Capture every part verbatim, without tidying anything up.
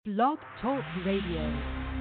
Blog Talk Radio.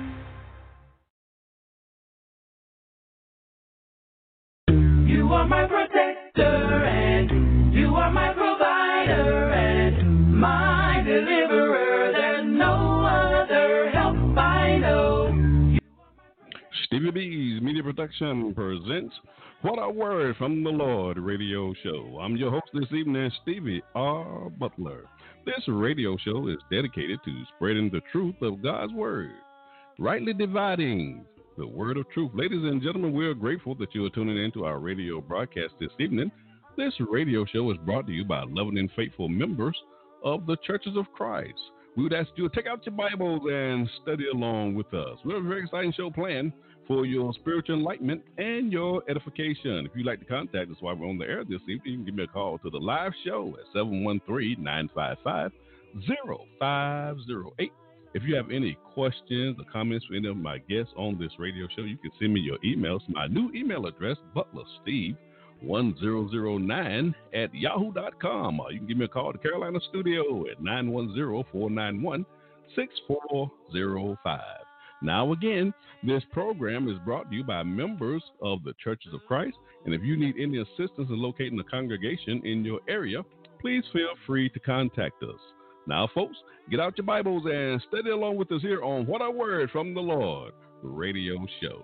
You are my protector and you are my provider and my deliverer. There's no other help I know. Stevie B's Media Production presents What a Word from the Lord radio show. I'm your host this evening, Stevie R. Butler. This radio show is dedicated to spreading the truth of God's Word, rightly dividing the word of truth. Ladies and gentlemen, we are grateful that you are tuning into our radio broadcast this evening. This radio show is brought to you by loving and faithful members of the Churches of Christ. We would ask you to take out your Bibles and study along with us. We have a very exciting show planned for your spiritual enlightenment and your edification. If you'd like to contact us while we're on the air this evening, you can give me a call to the live show at seven one three, nine five five, zero five zero eight. If you have any questions or comments for any of my guests on this radio show, you can send me your emails to my new email address, butlersteve one thousand nine at yahoo dot com. Or you can give me a call to Carolina Studio at nine one zero, four nine one, six four zero five. Now again, this program is brought to you by members of the Churches of Christ. And if you need any assistance in locating a congregation in your area, please feel free to contact us. Now, folks, get out your Bibles and study along with us here on What a Word from the Lord radio show.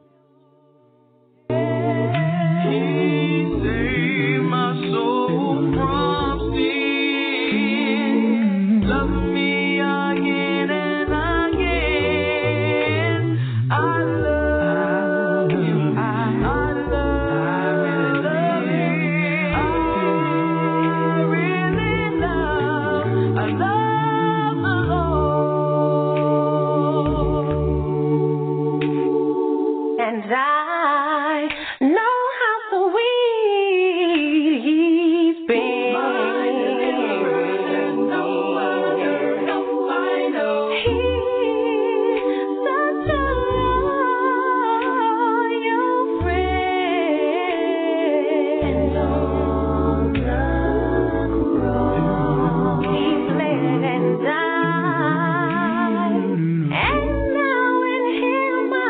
He saved my soul from sin, loved me again and again. I love him, I love, I really love him, I really love, I love the Lord. And I know how sweet he's been. My deliverer, no other help I know. He's such a loyal friend. On the cross, he bled and died, and now in him I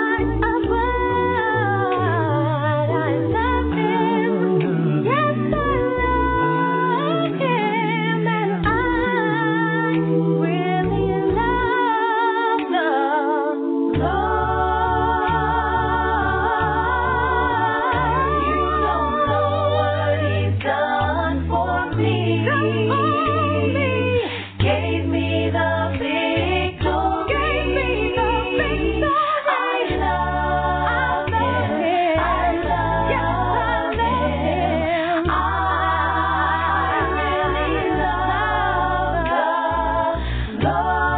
abide. I love him, yes I love him, and I really love the Lord. You don't know what he's done for me. Gave me the victory. I love him. I love him. I really love the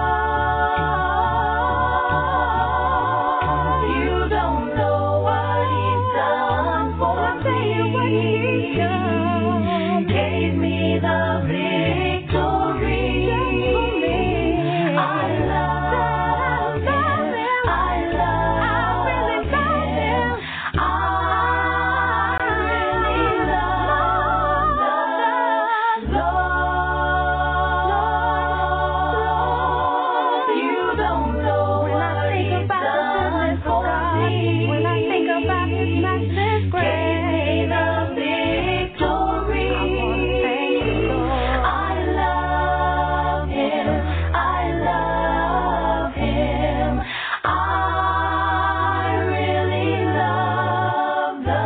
Lord. You don't know what he's done for me. Gave me the victory. I love him. I love him. I really love the Lord. You don't know what he's done for me. When I think about his matchless grace, gave me the victory. I love him. I love him. I really love the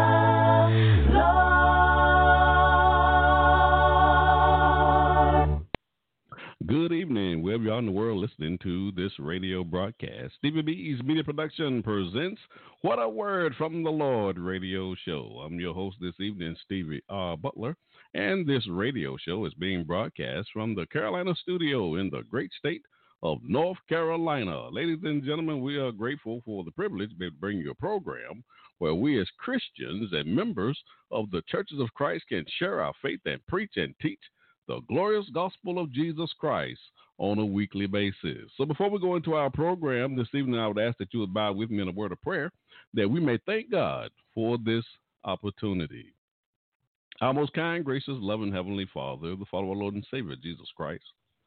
Lord. Good evening, wherever you are in the world listening to this radio broadcast. Stevie B's Media Production presents What a Word from the Lord radio show. I'm your host this evening, Stevie R. Butler, and this radio show is being broadcast from the Carolina Studio in the great state of North Carolina. Ladies and gentlemen, we are grateful for the privilege to be able to bring you a program where we as Christians and members of the Churches of Christ can share our faith and preach and teach the glorious gospel of Jesus Christ on a weekly basis. So before we go into our program this evening, I would ask that you would bow with me in a word of prayer that we may thank God for this opportunity. Our most kind, gracious, loving Heavenly Father, the Father of our Lord and Savior, Jesus Christ,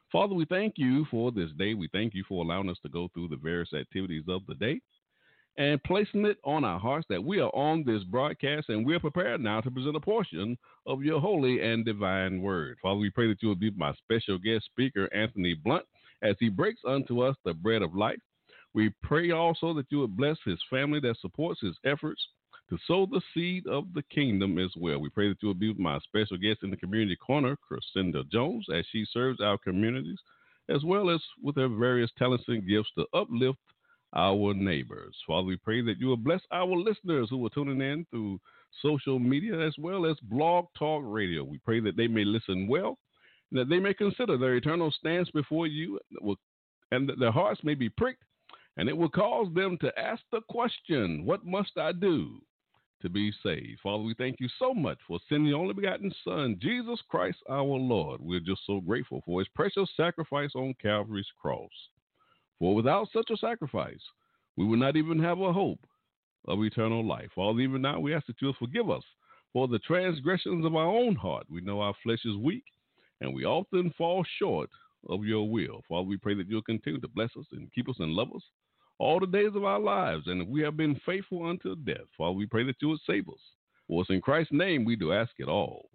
Father, we thank you for this day. We thank you for allowing us to go through the various activities of the day and placing it on our hearts that we are on this broadcast and we're prepared now to present a portion of your holy and divine word. Father, we pray that you will be my special guest speaker, Anthony Blunt, as he breaks unto us the bread of life. We pray also that you would bless his family that supports his efforts to sow the seed of the kingdom as well. We pray that you will be with my special guest in the community corner, Crescenda Jones, as she serves our communities, as well as with her various talents and gifts to uplift our neighbors. Father, we pray that you will bless our listeners who are tuning in through social media as well as Blog Talk Radio. We pray that they may listen well, and that they may consider their eternal stance before you, and that their hearts may be pricked, and it will cause them to ask the question, what must I do to be saved? Father, we thank you so much for sending your only begotten Son, Jesus Christ our Lord. We're just so grateful for his precious sacrifice on Calvary's cross. For without such a sacrifice, we would not even have a hope of eternal life. Father, even now we ask that you'll forgive us for the transgressions of our own heart. We know our flesh is weak, and we often fall short of your will. Father, we pray that you'll continue to bless us and keep us and love us all the days of our lives, and if we have been faithful unto death, Father, we pray that you would save us. For it's in Christ's name we do ask it all.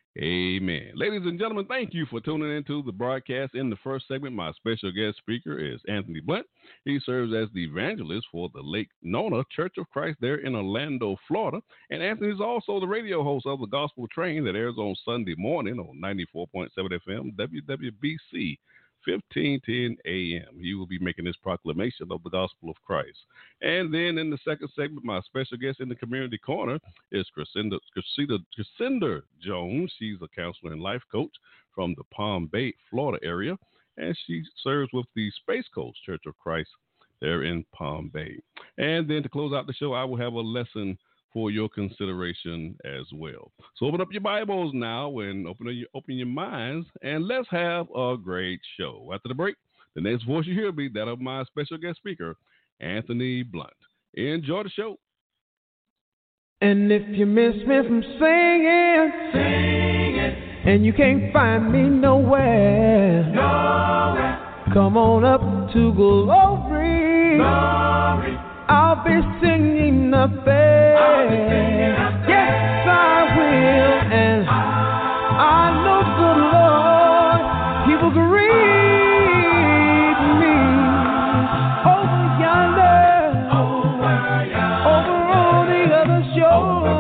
Amen. Ladies and gentlemen, thank you for tuning into the broadcast. In the first segment, my special guest speaker is Anthony Blunt. He serves as the evangelist for the Lake Nona Church of Christ there in Orlando, Florida. And Anthony is also the radio host of the Gospel Train that airs on Sunday morning on ninety-four point seven F M, W W B C, fifteen ten A M. He will be making this proclamation of the gospel of Christ. And then in the second segment, my special guest in the community corner is Crescenda, Crescenda, Crescenda Jones. She's a counselor and life coach from the Palm Bay, Florida area, and she serves with the Space Coast Church of Christ there in Palm Bay. And then to close out the show, I will have a lesson for your consideration as well. So open up your Bibles now and open your, open your minds, and let's have a great show. After the break, the next voice you hear will be that of my special guest speaker, Anthony Blunt. Enjoy the show. And if you miss me from singing, singing, and you can't find me nowhere, nowhere, come on up to glory. Glory. I'll be singing the faith. Yes, I will. And I know the Lord, he will greet me over yonder, over, over on the other shore,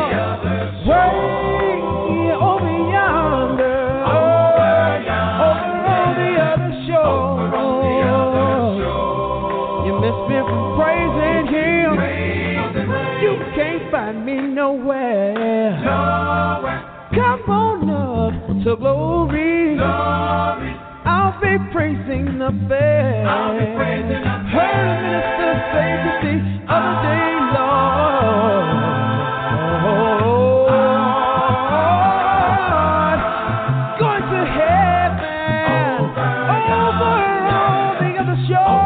way over yonder, over on the other shore. You miss me from praising him. You can't find me nowhere. Come on up to glory. I'll be praising the fair. Heard a minister say to the other day, Lord, going to heaven, over on the other shore.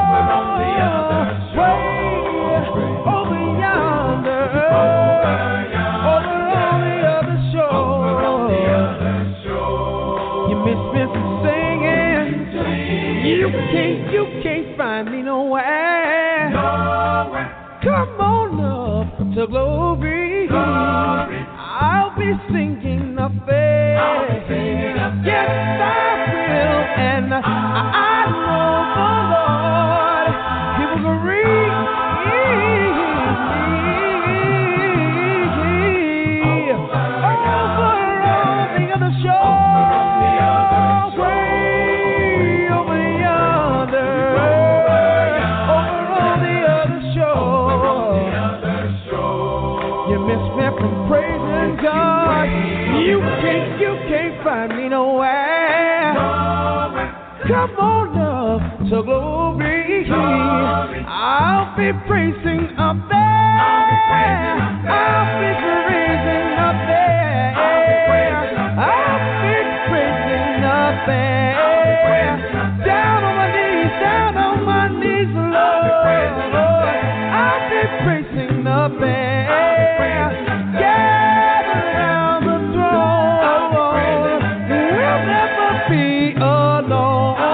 You can't, you can't find me nowhere. Nowhere. Come on up to glory. Glory. I'll be singing the faith. Yes, I will. And I, I know the Lord, he will greet me over on the other shore. From praising God, you can't, you can't find me nowhere. Come on up to glory. I'll be praising up there. I'll be praising up there. I'll be praising up there. Down on my knees, down on my knees, Lord. I'll be praising up there. Be alone.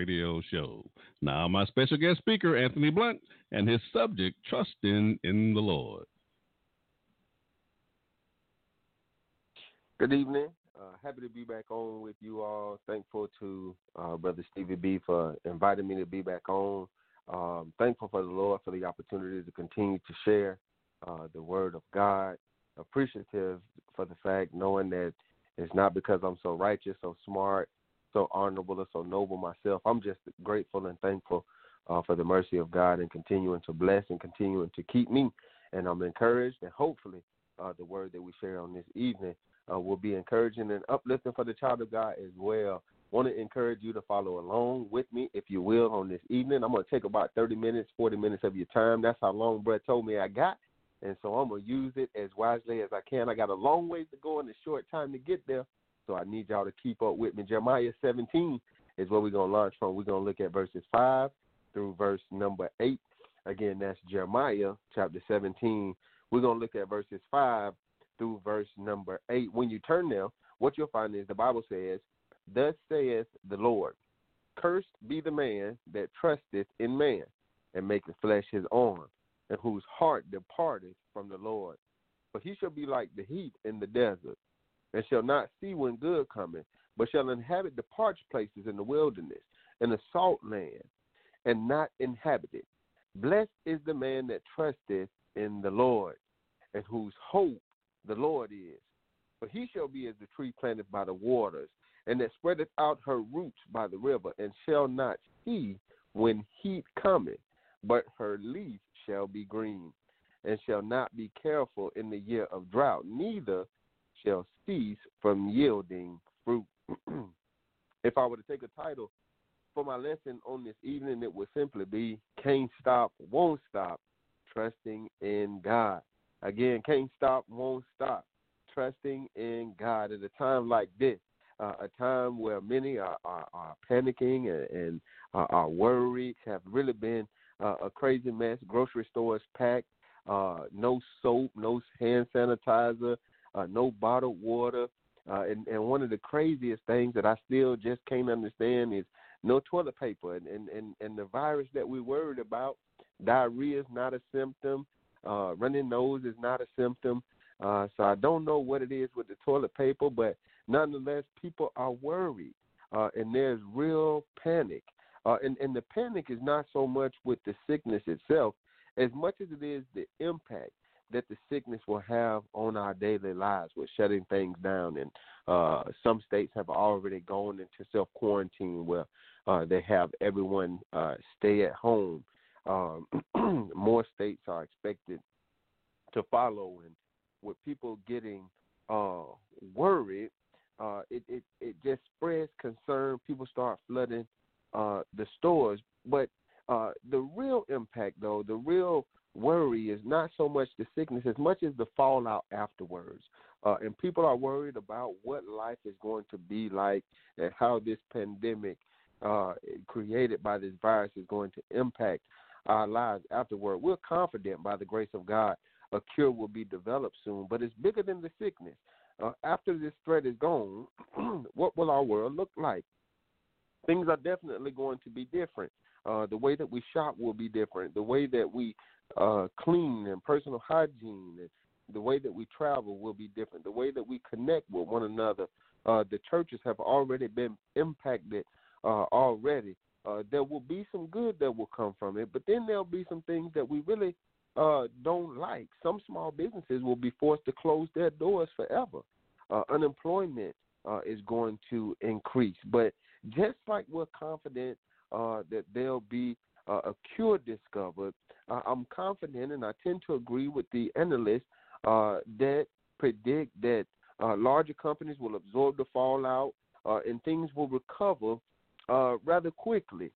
Radio Show. Now, my special guest speaker, Anthony Blunt, and his subject, Trusting in the Lord. Good evening. Uh, happy to be back on with you all. Thankful to uh, Brother Stevie B for inviting me to be back on. Um, thankful for the Lord for the opportunity to continue to share uh, the Word of God. Appreciative for the fact knowing that it's not because I'm so righteous, so smart, so honorable, or so noble myself. I'm just grateful and thankful uh, for the mercy of God and continuing to bless and continuing to keep me. And I'm encouraged, and hopefully uh, the word that we share on this evening Uh, will be encouraging and uplifting for the child of God as well. Want to encourage you to follow along with me, if you will, on this evening. I'm going to take about thirty minutes, forty minutes of your time. That's how long Brett told me I got, and so I'm going to use it as wisely as I can. I got a long ways to go in a short time to get there, so I need y'all to keep up with me. Jeremiah seventeen is where we're going to launch from. We're going to look at verses five through verse number eight. Again, that's Jeremiah chapter seventeen. We're going to look at verses five through verse number eight. When you turn there, what you'll find is the Bible says, "Thus saith the Lord, cursed be the man that trusteth in man, and maketh flesh his arm, and whose heart departeth from the Lord. For he shall be like the heat in the desert, and shall not see when good cometh, but shall inhabit the parched places in the wilderness, in the salt land, and not inhabit it. Blessed is the man that trusteth in the Lord, and whose hope the Lord is. For he shall be as the tree planted by the waters, and that spreadeth out her roots by the river, and shall not see when heat cometh, but her leaf shall be green, and shall not be careful in the year of drought, neither shall cease from yielding fruit." If I were to take a title for my lesson on this evening, it would simply be "Can't Stop, Won't Stop, Trusting in God." Again, can't stop, won't stop, trusting in God at a time like this, uh, a time where many are, are, are panicking and, and uh, are worried, have really been uh, a crazy mess. Grocery stores packed, uh, no soap, no hand sanitizer, uh, no bottled water. Uh, and, and one of the craziest things that I still just can't understand is no toilet paper. And, and, and, and the virus that we're worried about, diarrhea is not a symptom. Uh, running nose is not a symptom. Uh, so I don't know what it is with the toilet paper, but nonetheless, people are worried, uh, and there's real panic. Uh, and, and the panic is not so much with the sickness itself as much as it is the impact that the sickness will have on our daily lives with shutting things down. And uh, some states have already gone into self-quarantine where uh, they have everyone uh, stay at home. Um, more states are expected to follow, and with people getting uh, worried, uh, it, it, it just spreads concern. People start flooding uh, the stores. But uh, the real impact, though, the real worry is not so much the sickness as much as the fallout afterwards. Uh, and people are worried about what life is going to be like and how this pandemic uh, created by this virus is going to impact our lives afterward. We're confident by the grace of God a cure will be developed soon, but it's bigger than the sickness. Uh, after this threat is gone, what will our world look like? Things are definitely going to be different. Uh, the way that we shop will be different. The way that we uh, clean and personal hygiene and the way that we travel will be different. The way that we connect with one another. Uh, the churches have already been impacted uh, already. Uh, there will be some good that will come from it, but then there'll be some things that we really uh, don't like. Some small businesses will be forced to close their doors forever. Uh, unemployment uh, is going to increase. But just like we're confident uh, that there'll be uh, a cure discovered, uh, I'm confident, and I tend to agree with the analysts uh, that predict that uh, larger companies will absorb the fallout uh, and things will recover Uh, rather quickly.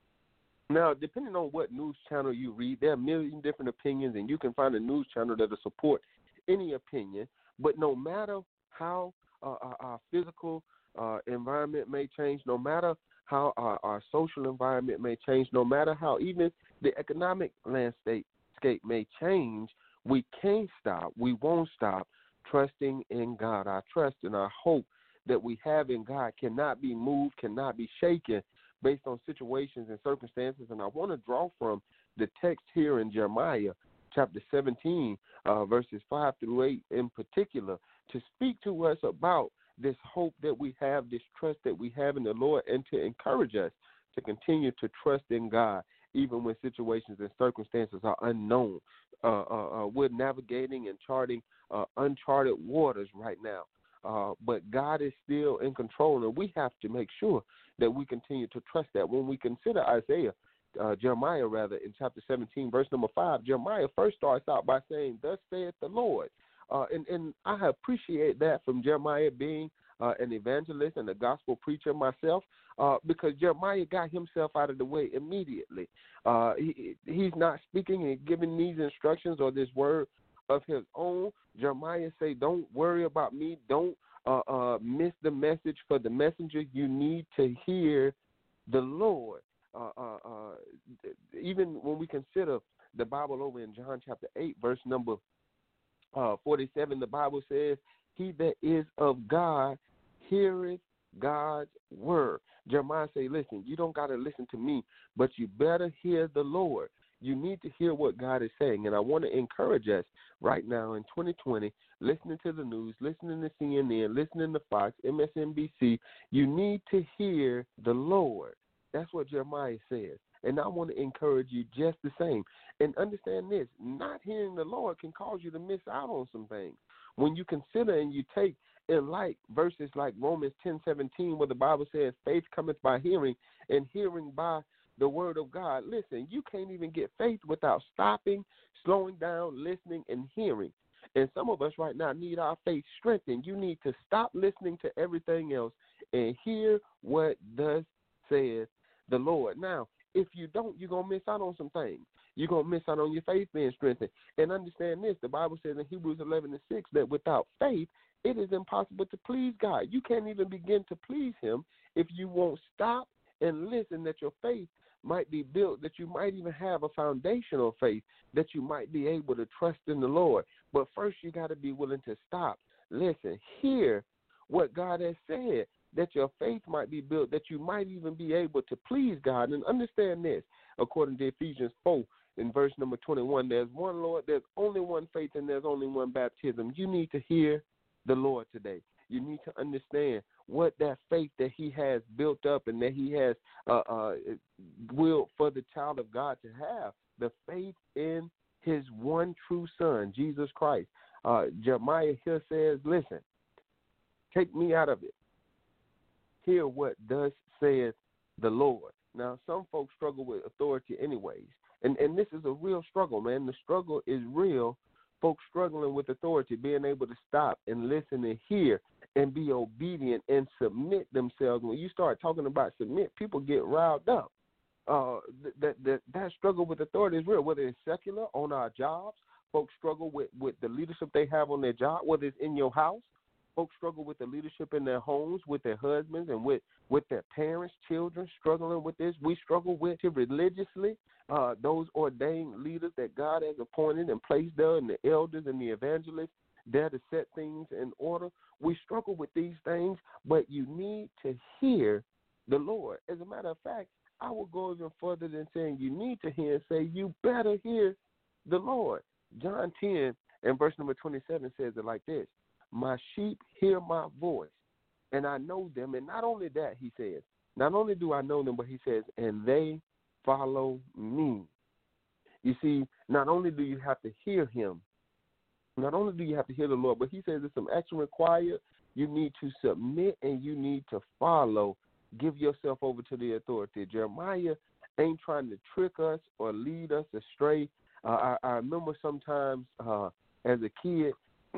Now, depending on what news channel you read, there are a million different opinions, and you can find a news channel that will support any opinion. But no matter how uh, our, our physical uh, environment may change, no matter how our, our social environment may change, no matter how even the economic landscape may change, we can't stop, we won't stop trusting in God. Our trust and our hope that we have in God cannot be moved, cannot be shaken, based on situations and circumstances. And I want to draw from the text here in Jeremiah chapter seventeen, uh, verses five through eight in particular, to speak to us about this hope that we have, this trust that we have in the Lord, and to encourage us to continue to trust in God, even when situations and circumstances are unknown. Uh, uh, uh, we're navigating and charting uh, uncharted waters right now. Uh, but God is still in control, and we have to make sure that we continue to trust that. When we consider Isaiah, uh, Jeremiah rather, in chapter seventeen, verse number five, Jeremiah first starts out by saying, "Thus saith the Lord." Uh, and, and I appreciate that from Jeremiah being uh, an evangelist and a gospel preacher myself, uh, because Jeremiah got himself out of the way immediately. Uh, he, he's not speaking and giving these instructions or this word of his own. Jeremiah say, don't worry about me. Don't uh, uh, miss the message for the messenger. You need to hear the Lord. Uh, uh, uh, even when we consider the Bible over in John chapter eight, verse number uh, forty-seven, the Bible says, he that is of God heareth God's word. Jeremiah say, listen, you don't got to listen to me, but you better hear the Lord. You need to hear what God is saying. And I want to encourage us right now in twenty twenty, listening to the news, listening to C N N, listening to Fox, M S N B C, you need to hear the Lord. That's what Jeremiah says. And I want to encourage you just the same. And understand this, not hearing the Lord can cause you to miss out on some things. When you consider and you take in light verses like Romans ten seventeen, where the Bible says, faith cometh by hearing, and hearing by the word of God. Listen, you can't even get faith without stopping, slowing down, listening, and hearing. And some of us right now need our faith strengthened. You need to stop listening to everything else and hear what thus says the Lord. Now, if you don't, you're going to miss out on some things. You're going to miss out on your faith being strengthened. And understand this, the Bible says in Hebrews eleven and six that without faith, it is impossible to please God. You can't even begin to please him if you won't stop and listen, that your faith might be built, that you might even have a foundational faith, that you might be able to trust in the Lord. But first you got to be willing to stop, listen, hear what God has said, that your faith might be built, that you might even be able to please God. And understand this, according to Ephesians four, in verse number twenty-one, there's one Lord, there's only one faith, and there's only one baptism. You need to hear the Lord today. You need to understand what that faith that he has built up and that he has uh, uh, willed for the child of God to have, the faith in his one true son, Jesus Christ. Uh, Jeremiah here says, listen, take me out of it. Hear what thus saith the Lord. Now, some folks struggle with authority anyways, and, and this is a real struggle, man. The struggle is real. Folks struggling with authority, being able to stop and listen and hear and be obedient and submit themselves. When you start talking about submit, people get riled up. Uh, that, that, that struggle with authority is real, whether it's secular, on our jobs. Folks struggle with, with the leadership they have on their job, whether it's in your house. Folks struggle with the leadership in their homes, with their husbands, and with, with their parents, children, struggling with this. We struggle with it religiously. Uh, those ordained leaders that God has appointed and placed there, and the elders and the evangelists there to set things in order. We struggle with these things, but you need to hear the Lord. As a matter of fact, I will go even further than saying you need to hear and say you better hear the Lord. John ten and verse number twenty-seven says it like this. My sheep hear my voice, and I know them. And not only that, he says, not only do I know them, but he says, and they follow me. You see, not only do you have to hear him, not only do you have to hear the Lord, but he says there's some action required. You need to submit and you need to follow. Give yourself over to the authority. Jeremiah ain't trying to trick us or lead us astray. Uh, I, I remember sometimes uh, as a kid,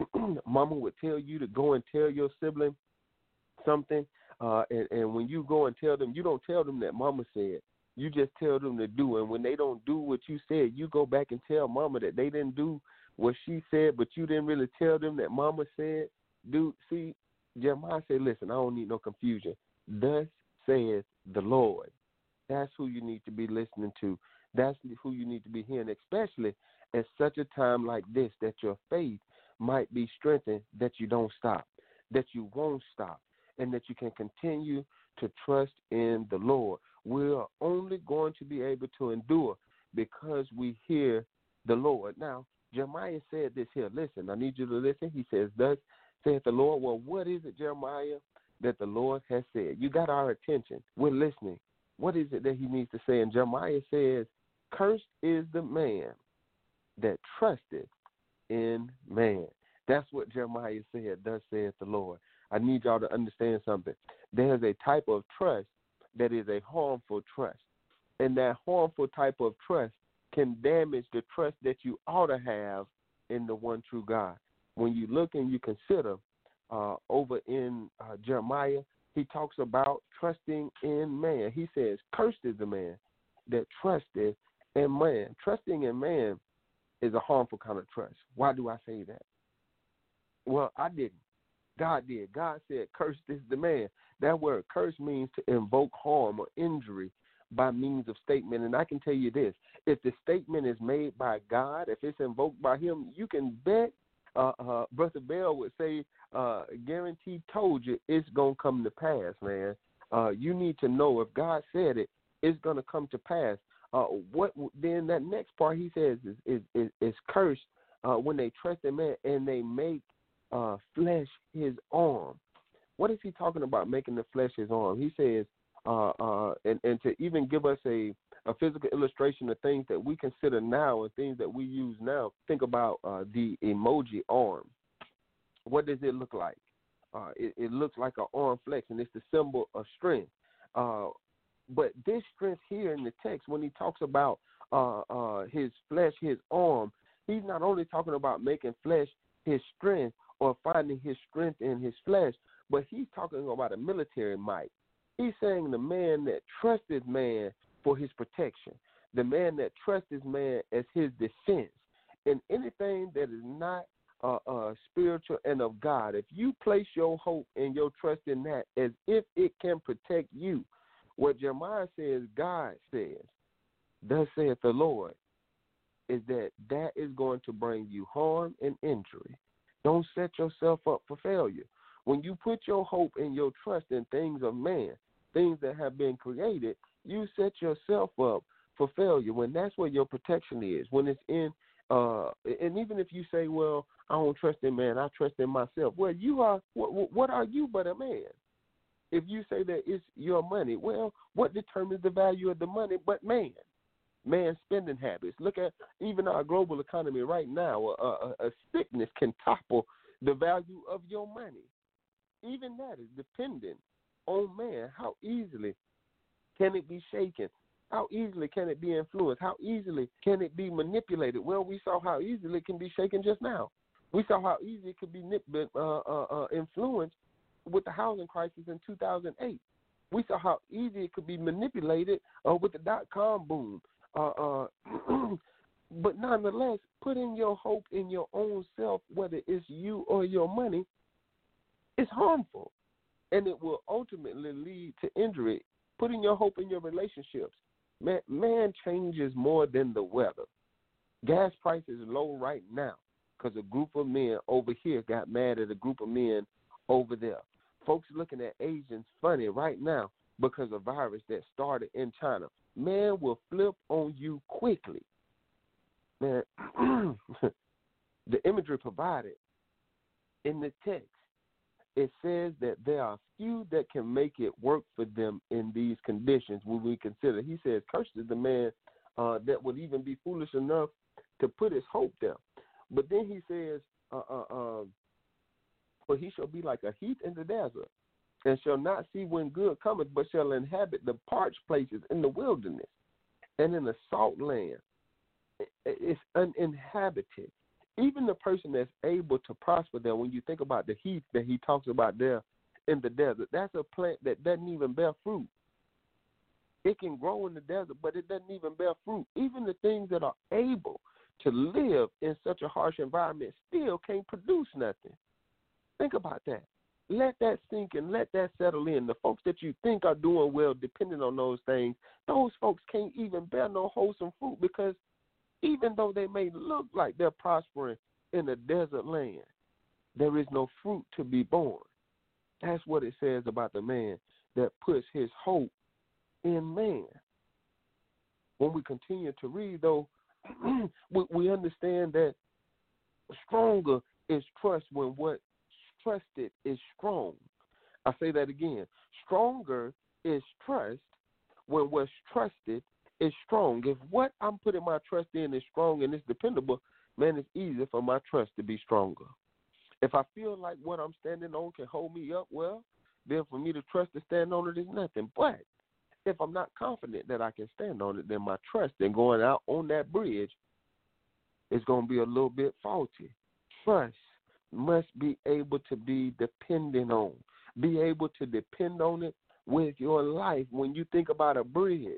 Mama would tell you to go and tell your sibling something, uh, and, and when you go and tell them, you don't tell them that Mama said. You just tell them to do. And when they don't do what you said, you go back and tell Mama that they didn't do what she said, but you didn't really tell them that Mama said. Dude, see, Jeremiah said, listen, I don't need no confusion. Thus saith the Lord. That's who you need to be listening to. That's who you need to be hearing, especially at such a time like this, that your faith might be strengthened, that you don't stop, that you won't stop, and that you can continue to trust in the Lord. We're only going to be able to endure because we hear the Lord. Now, Jeremiah said this here. Listen, I need you to listen. He says, thus saith the Lord. Well, what is it, Jeremiah, that the Lord has said? You got our attention. We're listening. What is it that he needs to say? And Jeremiah says, cursed is the man that trusted in man. That's what Jeremiah said, thus saith the Lord. I need y'all to understand something. There's a type of trust that is a harmful trust. And that harmful type of trust can damage the trust that you ought to have in the one true God. When you look and you consider uh, over in uh, Jeremiah, he talks about trusting in man. He says, cursed is the man that trusted in man. Trusting in man is a harmful kind of trust. Why do I say that? Well, I didn't. God did. God said, cursed is the man. That word curse means to invoke harm or injury by means of statement. And I can tell you this, if the statement is made by God, if it's invoked by him, you can bet, uh, uh, Brother Bell would say, uh, guaranteed told you it's going to come to pass, man. Uh, you need to know if God said it, it's going to come to pass. Uh, what then that next part he says is is, is, is cursed uh, when they trust in man and they make uh, flesh his arm. What is he talking about, making the flesh his arm? He says, uh, uh, and, and to even give us a, a physical illustration of things that we consider now and things that we use now, think about uh, the emoji arm. What does it look like? Uh, it, it looks like an arm flex, and it's the symbol of strength. Uh, but this strength here in the text, when he talks about uh, uh, his flesh, his arm, he's not only talking about making flesh his strength or finding his strength in his flesh, but he's talking about a military might. He's saying the man that trusted man for his protection, the man that trusted man as his defense, and anything that is not uh, uh, spiritual and of God, if you place your hope and your trust in that as if it can protect you, what Jeremiah says, God says, thus saith the Lord, is that that is going to bring you harm and injury. Don't set yourself up for failure. When you put your hope and your trust in things of man, things that have been created, you set yourself up for failure when that's where your protection is, when it's in, uh, and even if you say, well, I don't trust in man, I trust in myself. Well, you are, what, what are you but a man? If you say that it's your money, well, what determines the value of the money but man? Man's spending habits. Look at even our global economy right now. A, a, a sickness can topple the value of your money. Even that is dependent on man. How easily can it be shaken? How easily can it be influenced? How easily can it be manipulated? Well, we saw how easily it can be shaken just now. We saw how easy it could be uh, uh, uh, influenced with the housing crisis in two thousand eight. We saw how easy it could be manipulated uh, with the dot-com boom. Uh, uh, but nonetheless, putting your hope in your own self, whether it's you or your money, is harmful, and it will ultimately lead to injury. Putting your hope in your relationships, man, man changes more than the weather. Gas prices are low right now because a group of men over here got mad at a group of men over there. Folks looking at Asians funny right now because of a virus that started in China. Man will flip on you quickly. Man, the imagery provided in the text, it says that there are few that can make it work for them in these conditions when we consider. He says, cursed is the man uh, that would even be foolish enough to put his hope there. But then he says, uh, uh, uh, for he shall be like a heath in the desert, and shall not see when good cometh, but shall inhabit the parched places in the wilderness and in the salt land. It's uninhabited. Even the person that's able to prosper there, when you think about the heath that he talks about there in the desert, that's a plant that doesn't even bear fruit. It can grow in the desert, but it doesn't even bear fruit. Even the things that are able to live in such a harsh environment still can't produce nothing. Think about that. Let that sink and let that settle in. The folks that you think are doing well depending on those things, those folks can't even bear no wholesome fruit because even though they may look like they're prospering in a desert land, there is no fruit to be born. That's what it says about the man that puts his hope in man. When we continue to read, though, we, we understand that stronger is trust when what's trusted is strong. I say that again. Stronger is trust when what's trusted is strong. If what I'm putting my trust in is strong and it's dependable, man, it's easier for my trust to be stronger. If I feel like what I'm standing on can hold me up, well, then for me to trust to stand on it is nothing. But if I'm not confident that I can stand on it, then my trust in going out on that bridge is going to be a little bit faulty. Trust must be able to be dependent on. Be able to depend on it with your life. When you think about a bridge,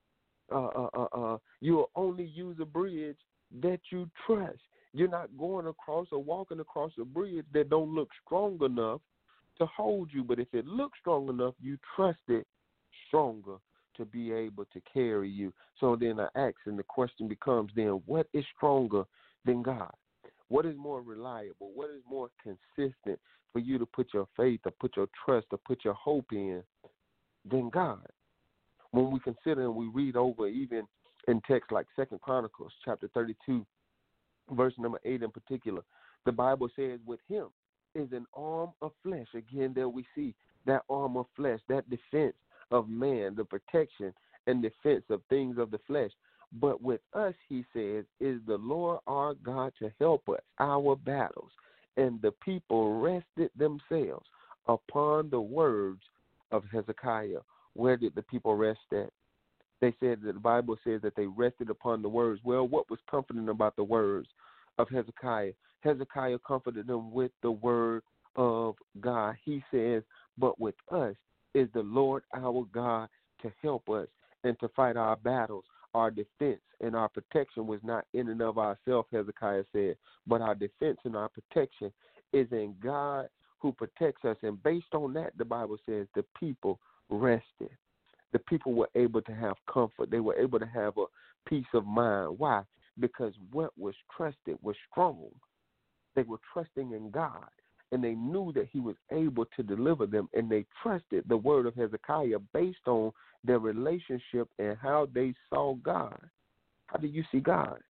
uh, uh, uh, uh, you'll only use a bridge that you trust. You're not going across or walking across a bridge that don't look strong enough to hold you. But if it looks strong enough, you trust it stronger to be able to carry you. So then I ask, and the question becomes then, what is stronger than God? What is more reliable? What is more consistent for you to put your faith or put your trust or put your hope in than God? When we consider and we read over even in texts like Second Chronicles chapter thirty-two, verse number eight in particular, the Bible says with him is an arm of flesh. Again, there we see that arm of flesh, that defense of man, the protection and defense of things of the flesh. But with us, he says, is the Lord our God to help us, our battles. And the people rested themselves upon the words of Hezekiah. Where did the people rest at? They said that the Bible says that they rested upon the words. Well, what was comforting about the words of Hezekiah? Hezekiah comforted them with the word of God. He says, but with us is the Lord our God to help us and to fight our battles. Our defense and our protection was not in and of ourselves, Hezekiah said, but our defense and our protection is in God who protects us. And based on that, the Bible says the people rested. The people were able to have comfort. They were able to have a peace of mind. Why? Because what was trusted was strong. They were trusting in God, and they knew that he was able to deliver them, and they trusted the word of Hezekiah based on their relationship and how they saw God. How do you see God?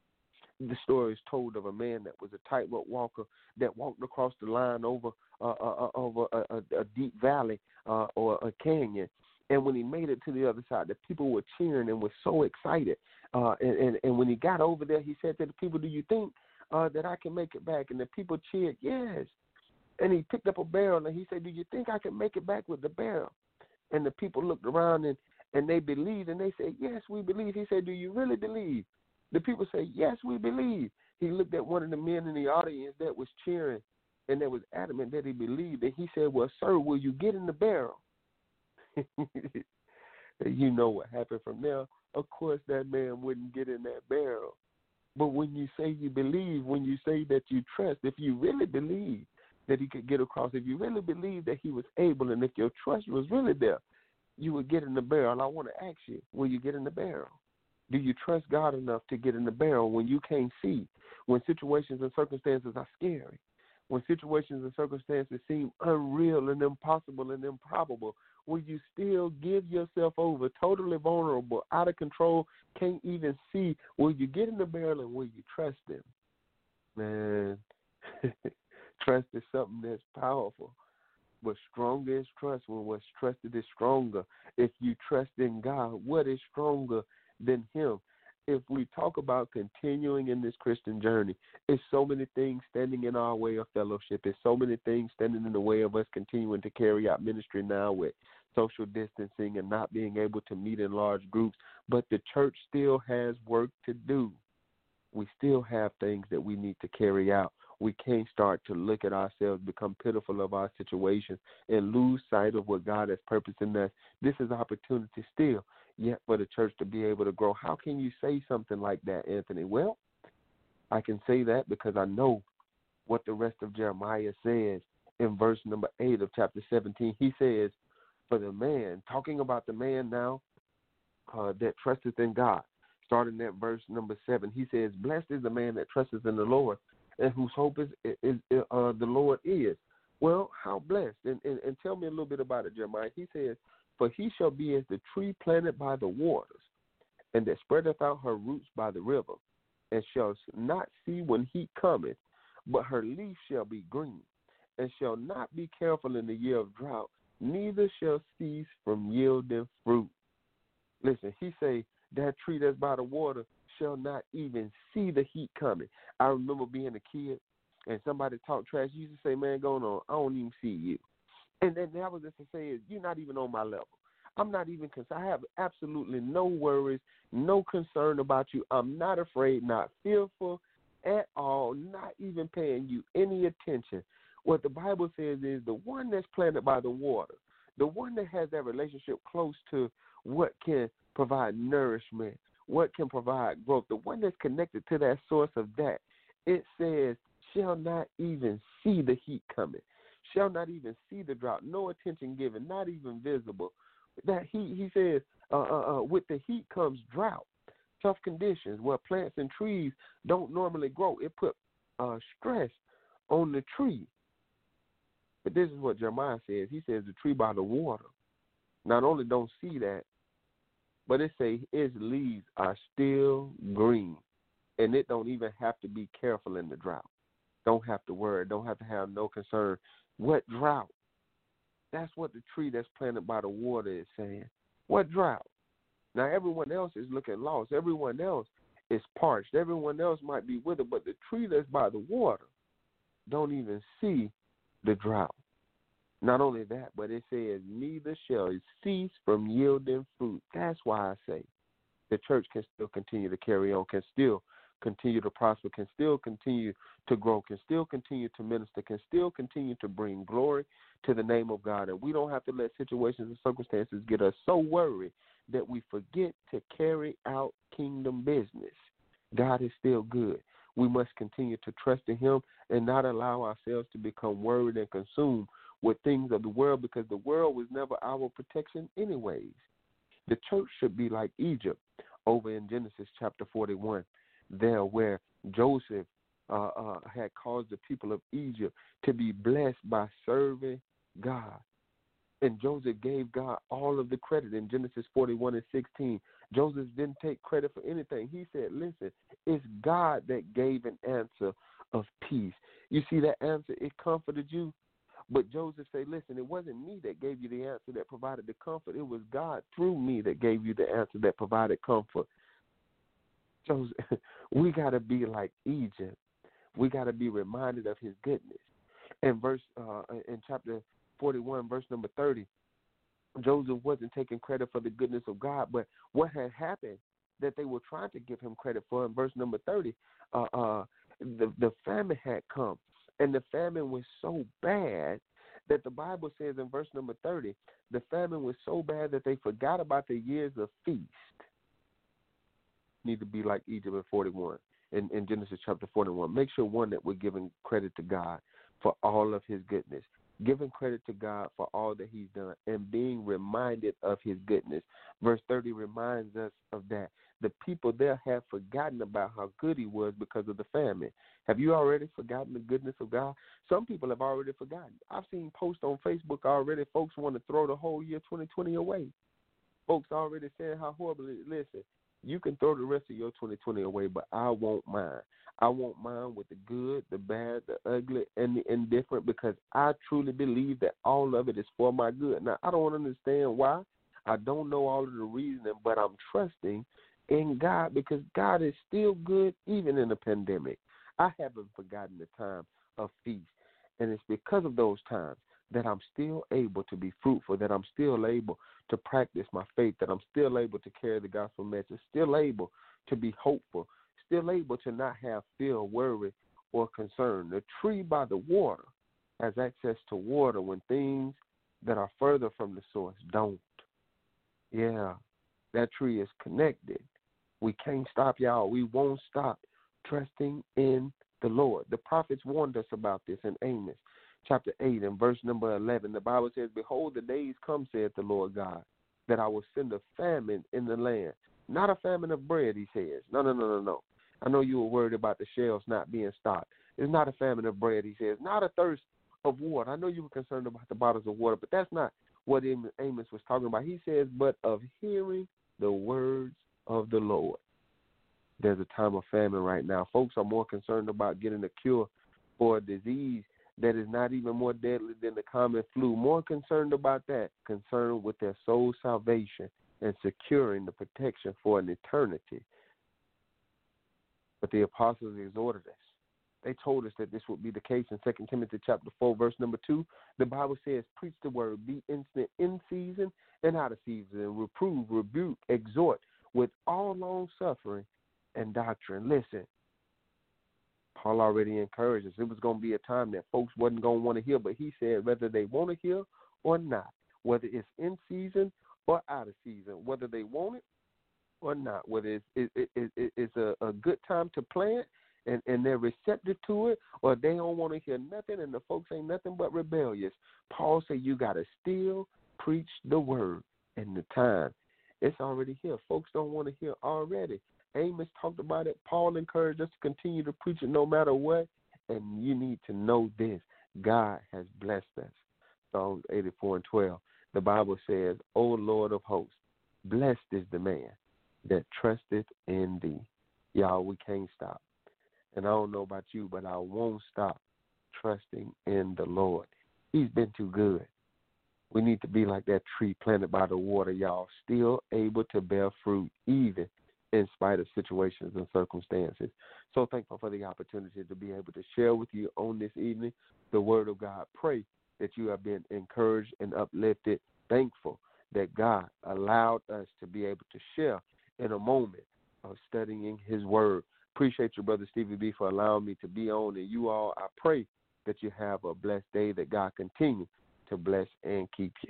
The story is told of a man that was a tightrope walker that walked across the line over uh, uh, over a, a, a deep valley uh, or a canyon. And when he made it to the other side, the people were cheering and were so excited. Uh, and, and, and when he got over there, he said to the people, do you think uh, that I can make it back? And the people cheered, yes. And he picked up a barrel, and he said, do you think I can make it back with the barrel? And the people looked around, and, and they believed, and they said, yes, we believe. He said, do you really believe? The people said, yes, we believe. He looked at one of the men in the audience that was cheering, and that was adamant that he believed. And he said, well, sir, will you get in the barrel? You know what happened from there. Of course, that man wouldn't get in that barrel. But when you say you believe, when you say that you trust, if you really believe that he could get across, if you really believe that he was able, and if your trust was really there, you would get in the barrel. And I want to ask you, will you get in the barrel? Do you trust God enough to get in the barrel when you can't see, when situations and circumstances are scary, when situations and circumstances seem unreal and impossible and improbable? Will you still give yourself over, totally vulnerable, out of control, can't even see? Will you get in the barrel, and will you trust him? Man, trust is something that's powerful. But stronger is trust when what's trusted is stronger. If you trust in God, what is stronger than him? If we talk about continuing in this Christian journey, it's so many things standing in our way of fellowship. It's so many things standing in the way of us continuing to carry out ministry now with social distancing and not being able to meet in large groups. But the church still has work to do. We still have things that we need to carry out. We can't start to look at ourselves, become pitiful of our situation, and lose sight of what God has purposed in us. This is opportunity still yet for the church to be able to grow. How can you say something like that, Anthony? Well, I can say that because I know what the rest of Jeremiah says in verse number eight of chapter seventeen. He says, for the man, talking about the man now uh, that trusteth in God, starting at verse number seven, he says, blessed is the man that trusteth in the Lord and whose hope is, is uh, the Lord is. Well, how blessed? And, and, and tell me a little bit about it, Jeremiah. He says, For he shall be as the tree planted by the waters, and that spreadeth out her roots by the river, and shall not see when heat cometh, but her leaf shall be green, and shall not be careful in the year of drought, neither shall cease from yielding fruit. Listen, he say that tree that's by the water shall not even see the heat coming. I remember being a kid, and somebody talked trash. You used to say, man, going on, I don't even see you. And then that was just to say, you're not even on my level. I'm not even concerned. I have absolutely no worries, no concern about you. I'm not afraid, not fearful at all, not even paying you any attention. What the Bible says is the one that's planted by the water, the one that has that relationship close to what can provide nourishment, what can provide growth, the one that's connected to that source of that, it says, shall not even see the heat coming, shall not even see the drought, no attention given, not even visible. That he, he says, uh, uh, uh, with the heat comes drought, tough conditions where plants and trees don't normally grow. It put uh, stress on the tree. But this is what Jeremiah says. He says the tree by the water not only don't see that, but it say its leaves are still green, and it don't even have to be careful in the drought. Don't have to worry. Don't have to have no concern. What drought? That's what the tree that's planted by the water is saying. What drought? Now, everyone else is looking lost. Everyone else is parched. Everyone else might be withered, but the tree that's by the water don't even see the drought. Not only that, but it says, neither shall it cease from yielding fruit. That's why I say the church can still continue to carry on, can still continue to prosper, can still continue to grow, can still continue to minister, can still continue to bring glory to the name of God. And we don't have to let situations and circumstances get us so worried that we forget to carry out kingdom business. God is still good. We must continue to trust in him and not allow ourselves to become worried and consumed with things of the world, because the world was never our protection anyways. The church should be like Egypt over in Genesis chapter forty-one, there where Joseph uh, uh, had caused the people of Egypt to be blessed by serving God. And Joseph gave God all of the credit in Genesis forty-one and sixteen. Joseph didn't take credit for anything. He said, listen, it's God that gave an answer of peace. You see that answer, it comforted you. But Joseph said, listen, it wasn't me that gave you the answer that provided the comfort. It was God through me that gave you the answer that provided comfort. Joseph, we got to be like Egypt. We got to be reminded of his goodness. In verse, uh, in chapter forty-one, verse number thirty, Joseph wasn't taking credit for the goodness of God, but what had happened that they were trying to give him credit for in verse number thirty, uh, uh, the, the famine had come. And the famine was so bad that the Bible says in verse number thirty, the famine was so bad that they forgot about the years of feast. Need to be like Egypt in forty-one, in, in Genesis chapter forty-one. Make sure, one, that we're giving credit to God for all of his goodness, giving credit to God for all that he's done, and being reminded of his goodness. Verse thirty reminds us of that. The people there have forgotten about how good he was because of the famine. Have you already forgotten the goodness of God? Some people have already forgotten. I've seen posts on Facebook already. Folks want to throw the whole year twenty twenty away. Folks already saying how horrible it is. Listen, you can throw the rest of your twenty twenty away, but I won't mine. I won't mine with the good, the bad, the ugly, and the indifferent, because I truly believe that all of it is for my good. Now, I don't understand why. I don't know all of the reasoning, but I'm trusting in God, because God is still good even in the pandemic. I haven't forgotten the time of feast, and it's because of those times that I'm still able to be fruitful, that I'm still able to practice my faith, that I'm still able to carry the gospel message, still able to be hopeful, still able to not have fear, worry, or concern. The tree by the water has access to water when things that are further from the source don't. Yeah, that tree is connected. We can't stop, y'all. We won't stop trusting in the Lord. The prophets warned us about this in Amos chapter eight and verse number eleven. The Bible says, behold, the days come, saith the Lord God, that I will send a famine in the land. Not a famine of bread, he says. No, no, no, no, no. I know you were worried about the shelves not being stocked. It's not a famine of bread, he says. Not a thirst of water. I know you were concerned about the bottles of water, but that's not what Amos was talking about. He says, but of hearing the words of the Lord. There's a time of famine right now. Folks are more concerned about getting a cure for a disease that is not even more deadly than the common flu. More concerned about that, concerned with their soul salvation and securing the protection for an eternity. But the apostles exhorted us. They told us that this would be the case in Second Timothy chapter four, verse number two. The Bible says, preach the word, be instant in season and out of season, and reprove, rebuke, exhort with all long suffering and doctrine. Listen, Paul already encouraged us. It was going to be a time that folks wasn't going to want to hear, but he said whether they want to hear or not, whether it's in season or out of season, whether they want it or not, whether it's, it, it, it, it's a, a good time to plant and, and they're receptive to it, or they don't want to hear nothing and the folks ain't nothing but rebellious. Paul said you got to still preach the word, and the time, it's already here. Folks don't want to hear already. Amos talked about it. Paul encouraged us to continue to preach it no matter what, and you need to know this. God has blessed us. Psalms eighty-four and twelve. The Bible says, O Lord of hosts, blessed is the man that trusteth in thee. Y'all, we can't stop. And I don't know about you, but I won't stop trusting in the Lord. He's been too good. We need to be like that tree planted by the water, y'all, still able to bear fruit even in spite of situations and circumstances. So thankful for the opportunity to be able to share with you on this evening the word of God. Pray that you have been encouraged and uplifted. Thankful that God allowed us to be able to share in a moment of studying his word. Appreciate you, Brother Stevie B, for allowing me to be on. And you all, I pray that you have a blessed day, that God continue to bless and keep you.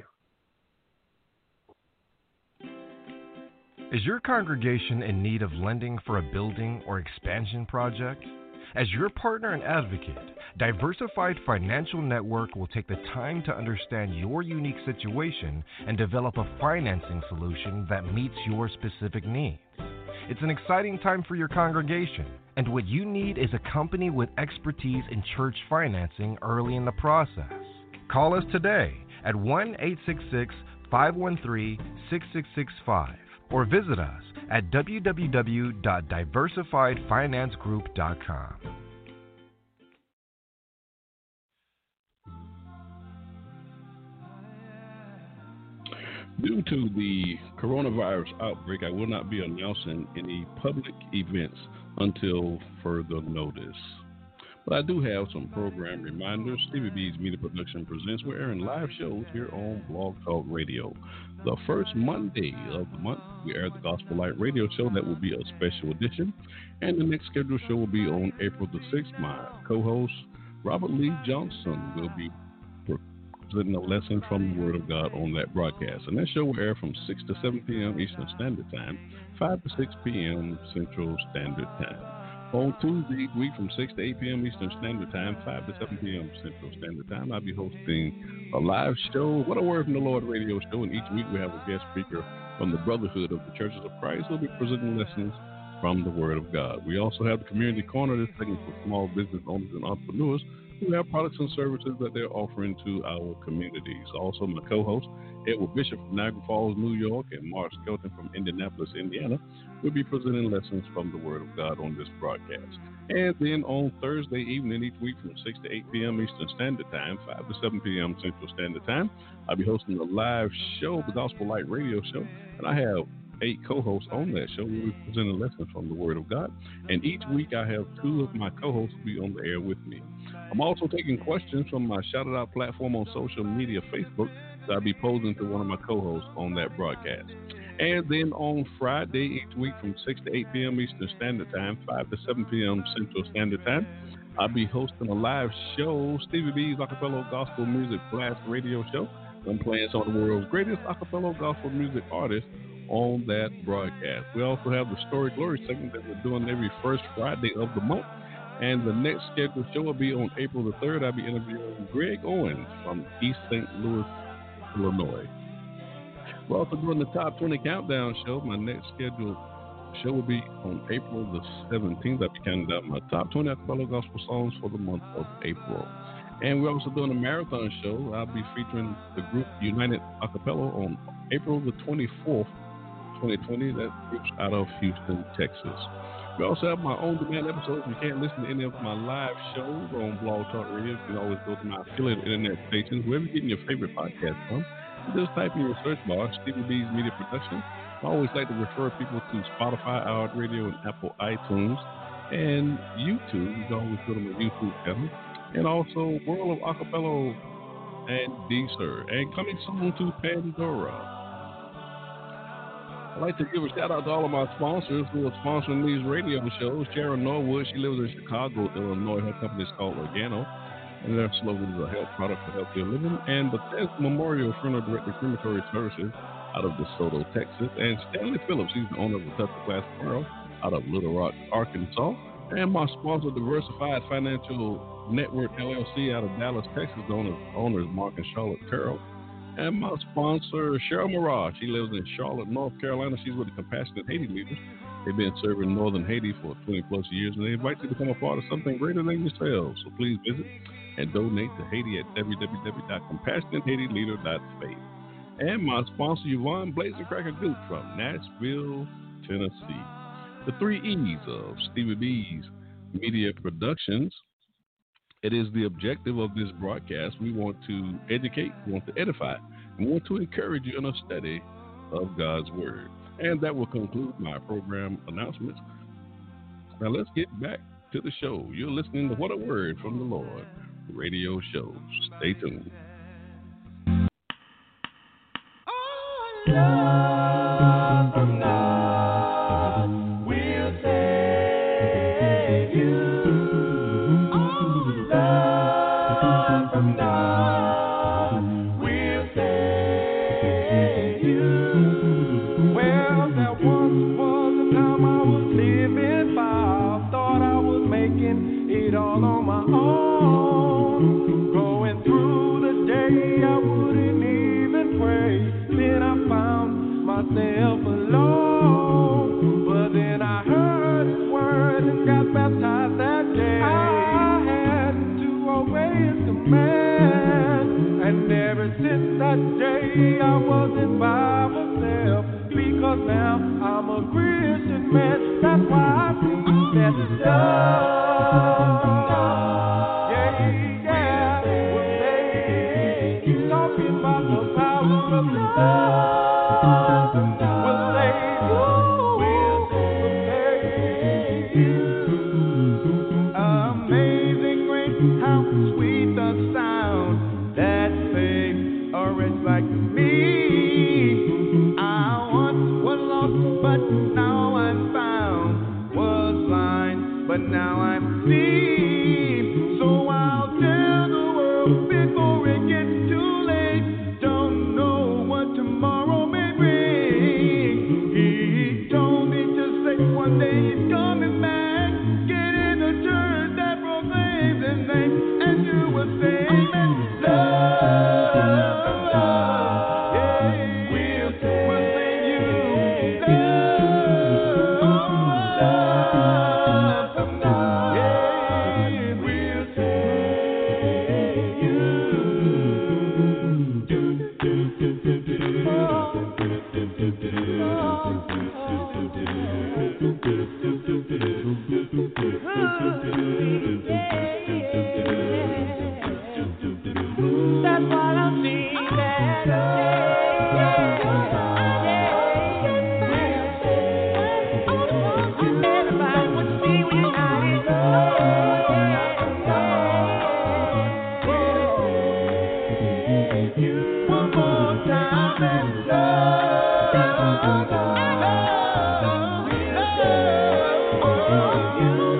Is your congregation in need of lending for a building or expansion project? As your partner and advocate, Diversified Financial Network will take the time to understand your unique situation and develop a financing solution that meets your specific needs. It's an exciting time for your congregation, and what you need is a company with expertise in church financing early in the process. Call us today at one eight six six, five one three, six six six five or visit us at w w w dot diversified finance group dot com. Due to the coronavirus outbreak, I will not be announcing any public events until further notice. But I do have some program reminders. Stevie B's Media Production presents. We're airing live shows here on Blog Talk Radio. The first Monday of the month, we air the Gospel Light Radio Show. That will be a special edition. And the next scheduled show will be on April the sixth. My co-host, Robert Lee Johnson, will be presenting a lesson from the Word of God on that broadcast. And that show will air from six to seven p.m. Eastern Standard Time, five to six p.m. Central Standard Time. On Tuesday each week from six to eight p.m. Eastern Standard Time, five to seven p.m. Central Standard Time, I'll be hosting a live show, What a Word from the Lord radio show. And each week we have a guest speaker from the Brotherhood of the Churches of Christ who will be presenting lessons from the Word of God. We also have the Community Corner, this segment for small business owners and entrepreneurs who have products and services that they're offering to our communities. Also, my co-host, Edward Bishop from Niagara Falls, New York, and Mark Skelton from Indianapolis, Indiana, will be presenting lessons from the Word of God on this broadcast. And then on Thursday evening each week from six to eight p.m. Eastern Standard Time, five to seven p.m. Central Standard Time, I'll be hosting a live show, the Gospel Light Radio Show, and I have eight co-hosts on that show. We'll be presenting lessons from the Word of God. And each week I have two of my co-hosts be on the air with me. I'm also taking questions from my Shout It Out platform on social media, Facebook, that I'll be posing to one of my co-hosts on that broadcast. And then on Friday each week from six to eight p.m. Eastern Standard Time, five to seven p.m. Central Standard Time, I'll be hosting a live show, Stevie B's Acapella Gospel Music Blast Radio Show. I'm playing some of the world's greatest acapella gospel music artists on that broadcast. We also have the Story Glory segment that we're doing every first Friday of the month. And the next scheduled show will be on April the third. I'll be interviewing Greg Owens from East Saint Louis, Illinois. We're also doing the Top twenty Countdown show. My next scheduled show will be on April the seventeenth. I'll be counting down my top twenty acapella gospel songs for the month of April. And we're also doing a marathon show. I'll be featuring the group United Acapella on April the twenty-fourth, twenty twenty. That group's out of Houston, Texas. We also have my own demand episodes. You can't listen to any of my live shows on Blog Talk Radio. You can always go to my affiliate internet stations, wherever you're getting your favorite podcast from. You just type in your search bar, Stevie B's Media Production. I always like to refer people to Spotify, iHeartRadio, and Apple iTunes, and YouTube. You can always go to my YouTube channel. And also World of Acapella and D-Sir. And coming soon to Pandora. I'd like to give a shout out to all of my sponsors who are sponsoring these radio shows. Sharon Norwood, she lives in Chicago, Illinois. Her company is called Organo, and their slogan is a health product for healthier living. And Bethesda Memorial Funeral Director Crematory Services out of DeSoto, Texas. And Stanley Phillips, he's the owner of the Touch of Class Apparel out of Little Rock, Arkansas. And my sponsor, Diversified Financial Network L L C out of Dallas, Texas. The owners, owners Mark and Charlotte Carroll. And my sponsor, Cheryl Mirage. She lives in Charlotte, North Carolina. She's with the Compassionate Haiti Leaders. They've been serving Northern Haiti for twenty plus years, and they invite you to become a part of something greater than yourselves. So please visit and donate to Haiti at w w w dot compassionate haiti leader dot faith. And my sponsor, Yvonne Blazing Cracker Goop from Nashville, Tennessee. The three E's of Stevie B's Media Productions. It is the objective of this broadcast. We want to educate, we want to edify, and we want to encourage you in a study of God's Word. And that will conclude my program announcements. Now let's get back to the show. You're listening to What a Word from the Lord radio show. Stay tuned. Oh, love from God will save you. From God will save you. Well, there once was a time I was living far. Thought I was making it all on my own. Going through the day, I wouldn't even pray. Then I found myself alone. But then I heard His word and got baptized that day. I had to obey His command, and ever since that day I wasn't by myself, because now I'm a Christian man. That's why I sing that love from God, yeah, yeah, will save you. Talking about the power of love from God will save you, will save you. Amazing grace, how sweet the sound that saved a wretch like me. I once was lost, but now I'm found. Was blind, but now I'm see. So I'll tell the world before it gets too late. Don't know what tomorrow may bring. He told me to say one day He's coming back. Get in a church that proclaims His name, and you will save and love, love, yeah, will save, will save you. Love, love from God, yeah, will save you. Do, do, do, do, do, oh, do, do, do, do, do, that's what I'm seeing that everybody would see we got it. One more time and love, love, love, love, love, love, love,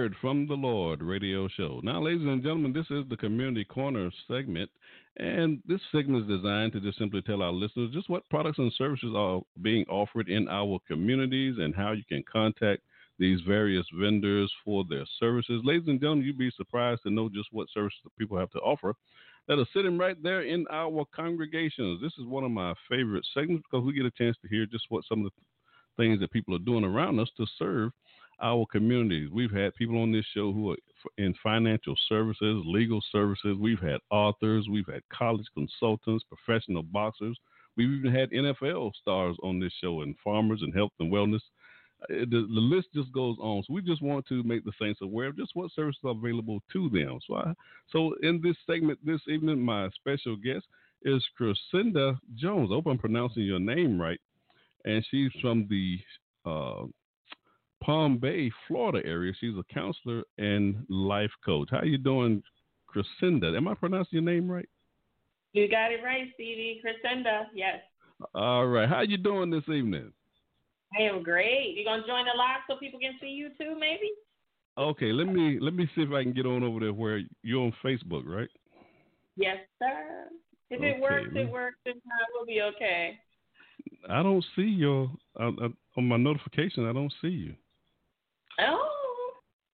Word from the Lord radio show. Now, ladies and gentlemen, this is the Community Corner segment, and this segment is designed to just simply tell our listeners just what products and services are being offered in our communities and how you can contact these various vendors for their services. Ladies and gentlemen, you'd be surprised to know just what services the people have to offer that are sitting right there in our congregations. This is one of my favorite segments because we get a chance to hear just what some of the things that people are doing around us to serve our communities. We've had people on this show who are in financial services, legal services. We've had authors. We've had college consultants, professional boxers. We've even had N F L stars on this show, and farmers and health and wellness. The, the list just goes on. So we just want to make the saints aware of just what services are available to them. So, I, so in this segment this evening, my special guest is Crescenda Jones. I hope I'm pronouncing your name right. And she's from the uh, Palm Bay, Florida area. She's a counselor and life coach. How you doing, Crescenda? Am I pronouncing your name right? You got it right, Stevie. Crescenda, yes. All right. How you doing this evening? I am great. You gonna join the live so people can see you too, maybe? Okay. Let me let me see if I can get on over there where you're on Facebook, right? Yes, sir. If Okay. it works, it works. If not, we'll be okay. I don't see your uh, uh, on my notification. I don't see you. Oh.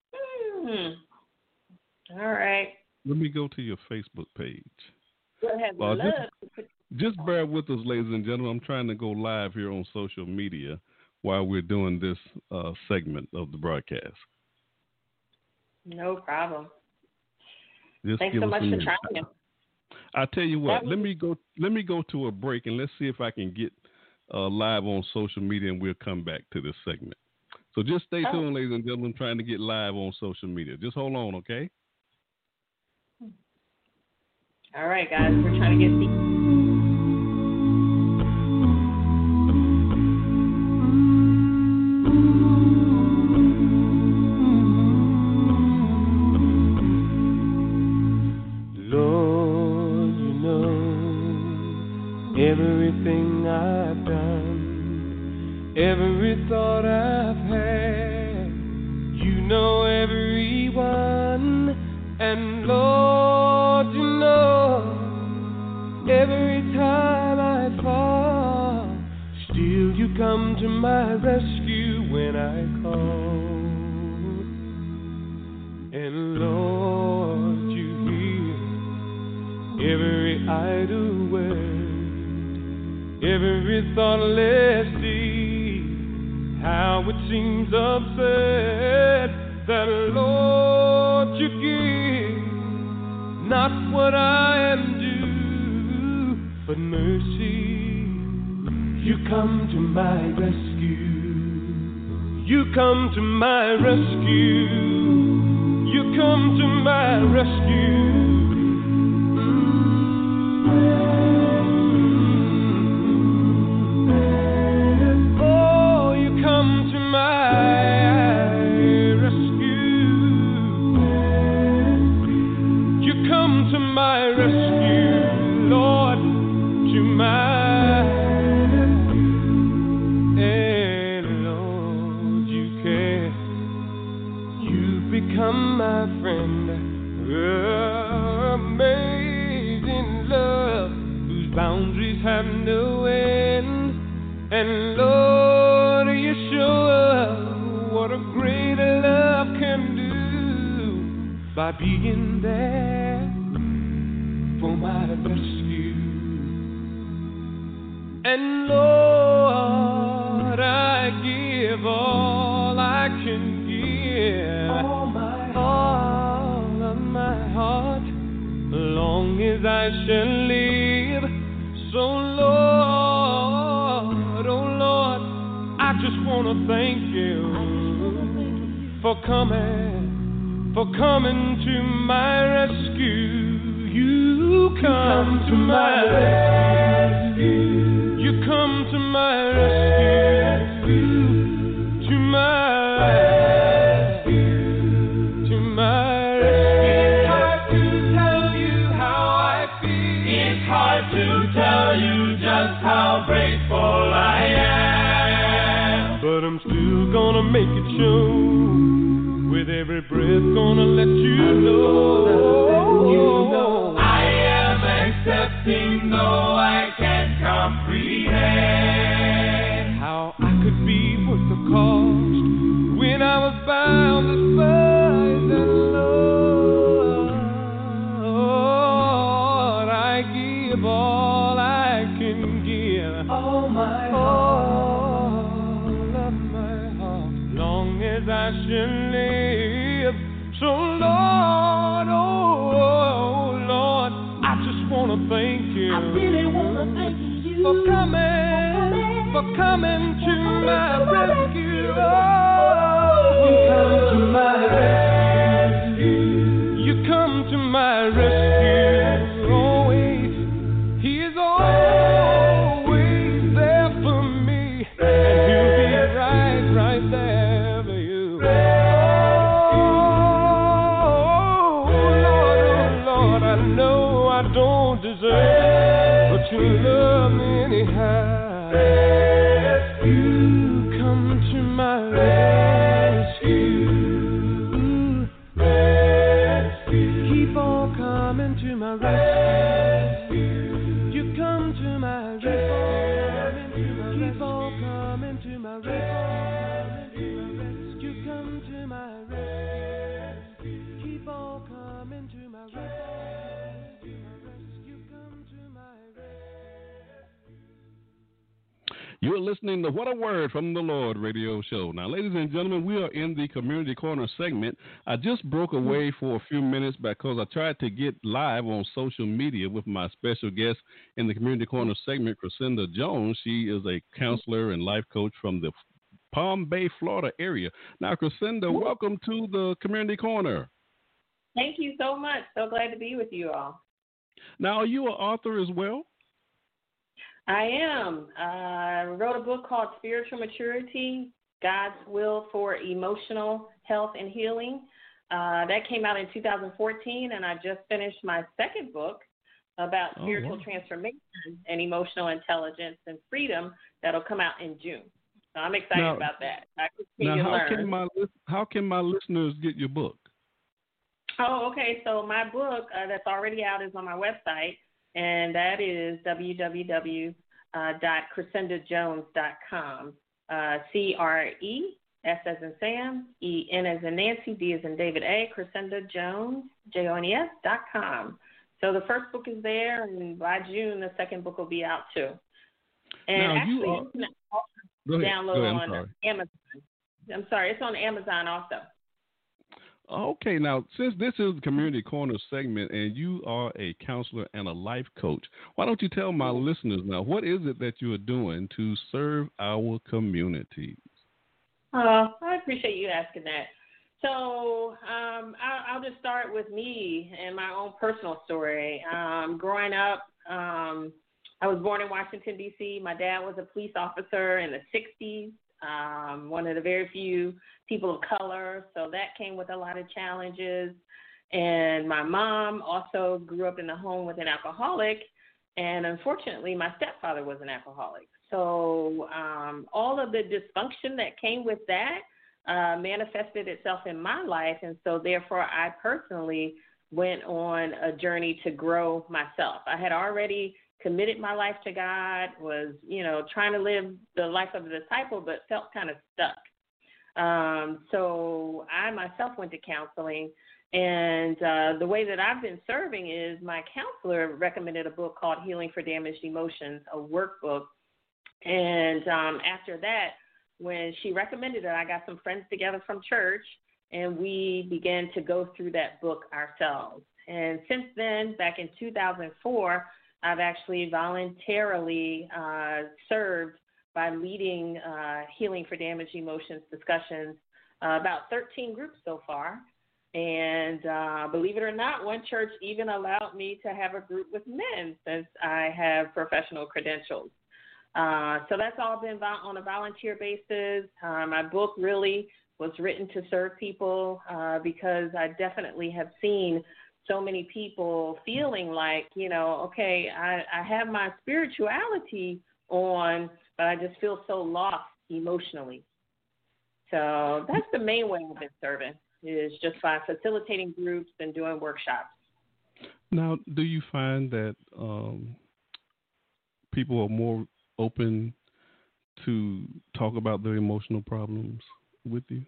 Hmm. All right. Let me go to your Facebook page. We'll have Uh, love. just, just bear with us, ladies and gentlemen. I'm trying to go live here on social media while we're doing this uh, segment of the broadcast. No problem. Just Thanks give so us much some for minutes. trying. I tell you what, That let was- me go. Let me go to a break and let's see if I can get uh, live on social media, and we'll come back to this segment. So just stay Oh. tuned, ladies and gentlemen. I'm trying to get live on social media. Just hold on, okay? All right, guys. We're trying to get the. Lord, you know everything I've done, every thought I've had. You know everyone, and Lord, you know every time I fall, still you come to my rescue when I call. And Lord, you hear every idle word, every thoughtless deed, how it seems absurd that, Lord, you give not what I am due, but mercy. You come to my rescue. You come to my rescue. You come to my rescue. Oh, you come to my rescue. You come to my rescue, Lord, to my and Lord, you care. You've become my friend. Amazing love, whose boundaries have no end. And Lord, you show us what a great love can do by being there for my rescue. And Lord, I give all I can give, all my all of my heart, long as I shall live. So Lord, oh Lord, I just want to thank you for coming, for coming to my rescue. You come to my rescue. You come to my rescue. To my rescue. To my rescue. It's hard to tell you how I feel. It's hard to tell you just how grateful I am. But I'm still gonna make it show with every breath just gonna let you know. I am accepting, though I can't comprehend how I could be worth the cost when I was bound, despised, and Lord, I give all I can give. All my heart, all of my heart, long as I shall live. So Lord, oh Lord, I just wanna thank you. I really wanna thank you for coming, for coming to my rescue. Oh, you come to my rescue. You come to my rescue. Always, He is always there for me, and He'll be right, right there for you. Oh, Lord, oh Lord, I know I don't deserve, but you love me anyhow. You come to my rescue. Rescue. Keep on coming to my rescue. You come to my rescue. Keep on coming to my rescue. You come to my rescue. Keep on coming to my rescue. You come to my rescue. You're listening to What a Word from the Lord radio show. Now, ladies and gentlemen, we are in the Community Corner segment. I just broke away for a few minutes because I tried to get live on social media with my special guest in the Community Corner segment, Crescenda Jones. She is a counselor and life coach from the Palm Bay, Florida area. Now, Crescenda, welcome to the Community Corner. Thank you so much. So glad to be with you all. Now, are you an author as well? I am. Uh, I wrote a book called Spiritual Maturity, God's Will for Emotional Health and Healing. Uh, that came out in two thousand fourteen, and I just finished my second book about Oh, spiritual wow. transformation and emotional intelligence and freedom that'll come out in June. So I'm excited Now- about that. I Now, continue to how learn. can my lis- how can my listeners get your book? Oh, okay. So my book uh, that's already out is on my website, and that is w w w dot crescenda jones dot com. Uh, C R E S as in Sam, E N as in Nancy, D as in David A, Crescenda Jones, J O N E S dot com. So the first book is there, and by June the second book will be out too. And Now, you actually, are- you can also Go ahead. download Go ahead. I'm on sorry. Amazon. I'm sorry, it's on Amazon also. Okay, now, since this is the Community Corner segment and you are a counselor and a life coach, why don't you tell my listeners now, what is it that you are doing to serve our communities? Uh, I appreciate you asking that. So um, I'll, I'll just start with me and my own personal story. Um, growing up, um, I was born in Washington, D C My dad was a police officer in the sixties, um, one of the very few people of color. So that came with a lot of challenges. And my mom also grew up in the home with an alcoholic. And unfortunately, my stepfather was an alcoholic. So um, all of the dysfunction that came with that uh, manifested itself in my life. And so therefore, I personally went on a journey to grow myself. I had already committed my life to God, was, you know, trying to live the life of a disciple, but felt kind of stuck. Um, so I myself went to counseling, and uh, the way that I've been serving is my counselor recommended a book called Healing for Damaged Emotions, a workbook. And um, after that, when she recommended it, I got some friends together from church, and we began to go through that book ourselves. And since then, back in two thousand four, I've actually voluntarily uh, served by leading uh, Healing for Damaged Emotions discussions, uh, about thirteen groups so far. And uh, believe it or not, one church even allowed me to have a group with men since I have professional credentials. Uh, so that's all been on a volunteer basis. Uh, my book really was written to serve people uh, because I definitely have seen so many people feeling like, you know, okay, I, I have my spirituality on, but I just feel so lost emotionally. So that's the main way I've been serving. is just by facilitating groups and doing workshops. Now, do you find that um, people are more open to talk about their emotional problems with you?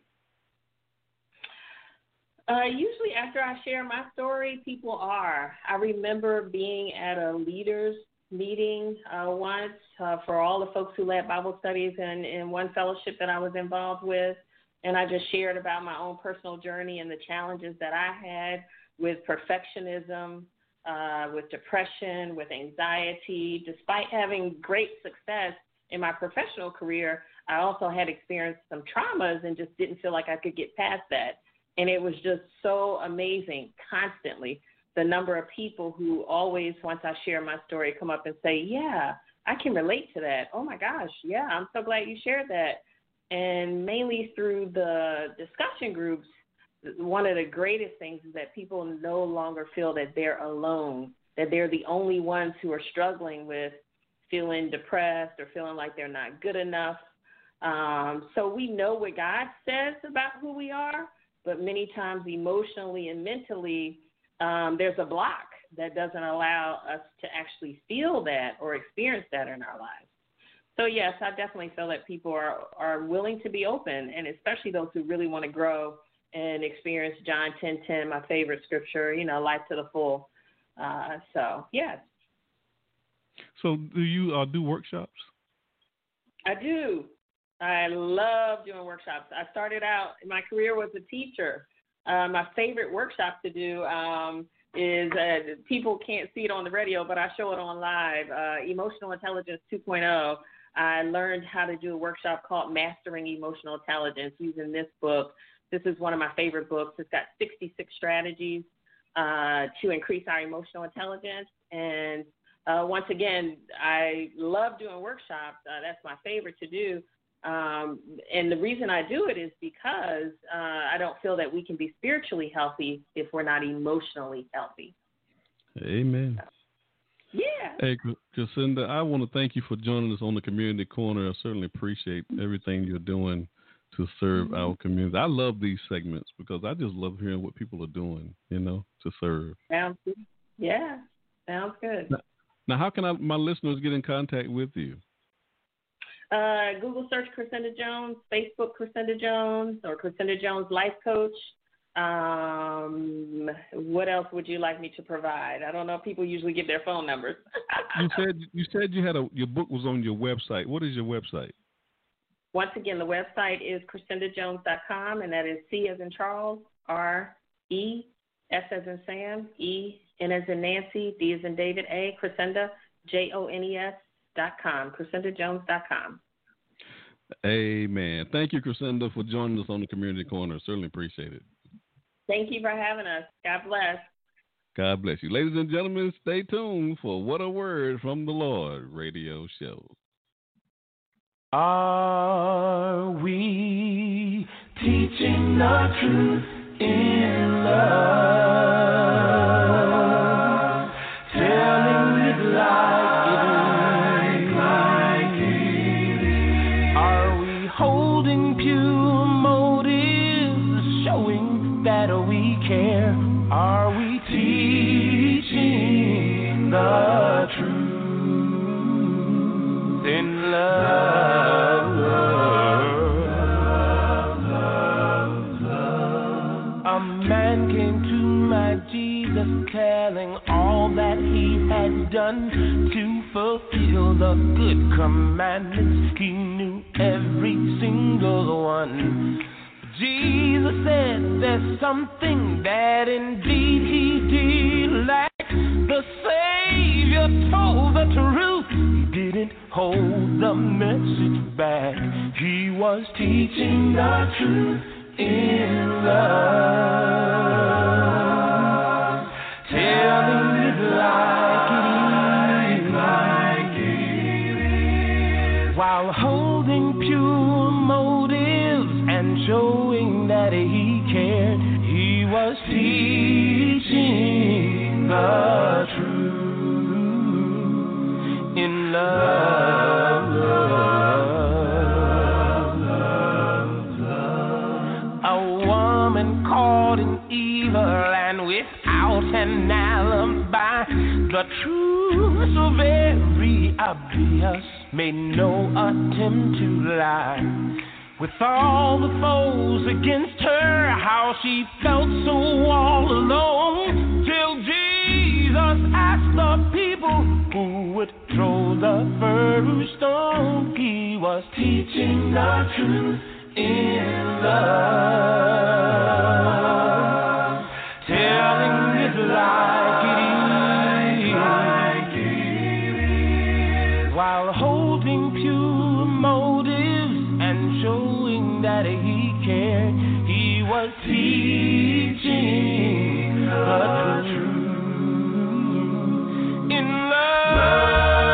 Uh, usually after I share my story, people are. I remember being at a leaders meeting uh, once uh, for all the folks who led Bible studies in, in one fellowship that I was involved with, and I just shared about my own personal journey and the challenges that I had with perfectionism, uh, with depression, with anxiety. Despite having great success in my professional career, I also had experienced some traumas and just didn't feel like I could get past that. And it was just so amazing, constantly, the number of people who always, once I share my story, come up and say, yeah, I can relate to that. Oh, my gosh, yeah, I'm so glad you shared that. And mainly through the discussion groups, one of the greatest things is that people no longer feel that they're alone, that they're the only ones who are struggling with feeling depressed or feeling like they're not good enough. Um, so we know what God says about who we are, but many times emotionally and mentally, um, there's a block that doesn't allow us to actually feel that or experience that in our lives. So, yes, I definitely feel that people are, are willing to be open, and especially those who really want to grow and experience John ten ten, my favorite scripture, you know, life to the full. Uh, so, yes. So do you uh, do workshops? I do. I love doing workshops. I started out, my career was a teacher. Uh, my favorite workshop to do um, is, uh, people can't see it on the radio, but I show it on live, uh, Emotional Intelligence two point oh. I learned how to do a workshop called Mastering Emotional Intelligence using this book. This is one of my favorite books. It's got sixty-six strategies uh, to increase our emotional intelligence. And uh, once again, I love doing workshops. Uh, that's my favorite to do. Um, and the reason I do it is because uh, I don't feel that we can be spiritually healthy if we're not emotionally healthy. Amen. So, yeah. Hey, Crescenda, I want to thank you for joining us on the Community Corner. I certainly appreciate everything you're doing to serve mm-hmm. our community. I love these segments because I just love hearing what people are doing, you know, to serve. Sounds good. Yeah, sounds good. Now, now how can I, my listeners get in contact with you? Uh, Google search Crescenda Jones, Facebook Crescenda Jones, or Crescenda Jones Life Coach. Um, what else would you like me to provide? I don't know. People usually give their phone numbers. you said you said you had a your book was on your website. What is your website? Once again, the website is crescenda jones dot com, and that is C as in Charles, R E, S as in Sam, E, N as in Nancy, D as in David, A, Crescenda, J O N E S dot com, crescenda jones dot com. Amen. Thank you, Crescenda, for joining us on the Community Corner. Certainly appreciate it. Thank you for having us. God bless. God bless you. Ladies and gentlemen, stay tuned for What a Word from the Lord radio show. Are we teaching the truth in love? Telling it like it is. Are we holding pure motives, showing that we care? Are we teaching the truth in love? Telling all that he had done to fulfill the good commandments. He knew every single one. Jesus said there's something that indeed he did lack. The Savior told the truth. He didn't hold the message back. He was teaching the truth in love. Telling it like it is, like it is, while holding pure motives and showing that he cared. He was teaching the truth in love, love, love, love. A woman called an alibi. The truth so very obvious, made no attempt to lie. With all the foes against her, how she felt so all alone. Till Jesus asked the people who would throw the first stone. He was teaching the truth in love, telling it like it is, while holding pure motives and showing that he cared. He was teaching the truth in love.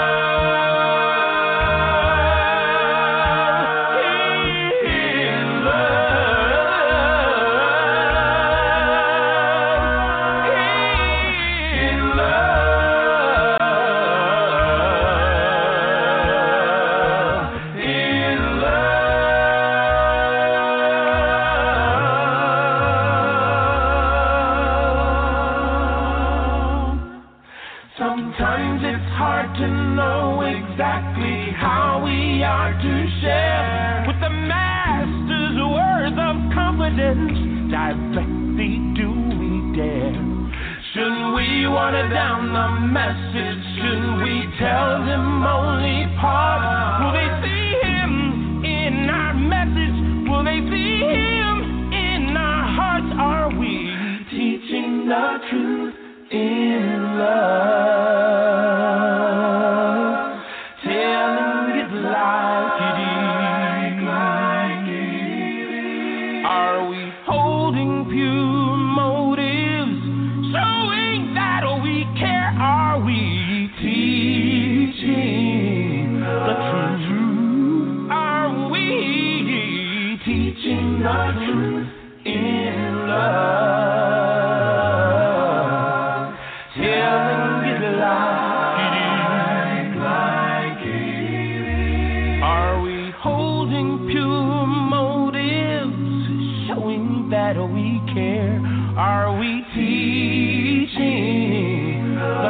Directly do we dare? Shouldn't we water down the message? Shouldn't we tell them only part? Will they see him in our message? Will they see him in our hearts? Are we teaching the truth in love? Telling it like it is. Are we holding pure motives, showing that we care? Are we teaching the truth? Are we teaching the truth in love? Telling it like it is. Are we holding pure motives, showing that we care? Are we teaching the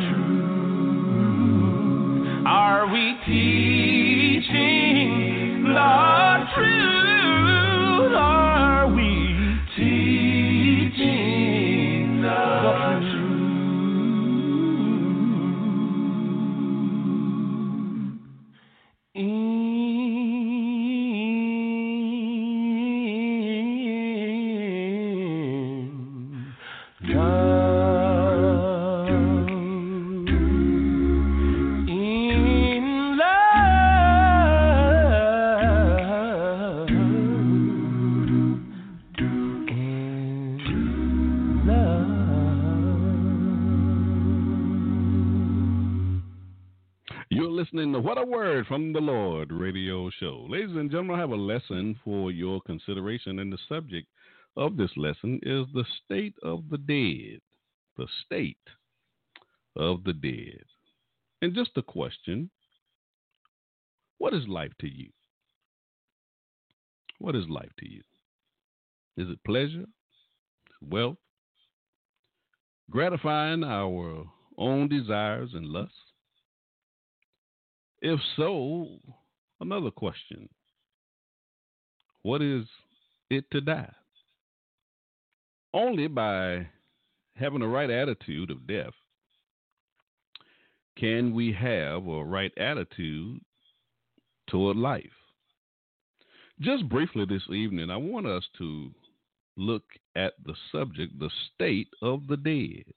truth? Are we teaching the truth? Are we teaching the truth? Listening to What a Word from the Lord radio show. Ladies and gentlemen, I have a lesson for your consideration, and the subject of this lesson is the state of the dead. The state of the dead. And just a question, what is life to you? What is life to you? Is it pleasure, wealth, gratifying our own desires and lusts? If so, another question. What is it to die? Only by having a right attitude of death can we have a right attitude toward life. Just briefly this evening, I want us to look at the subject, the state of the dead,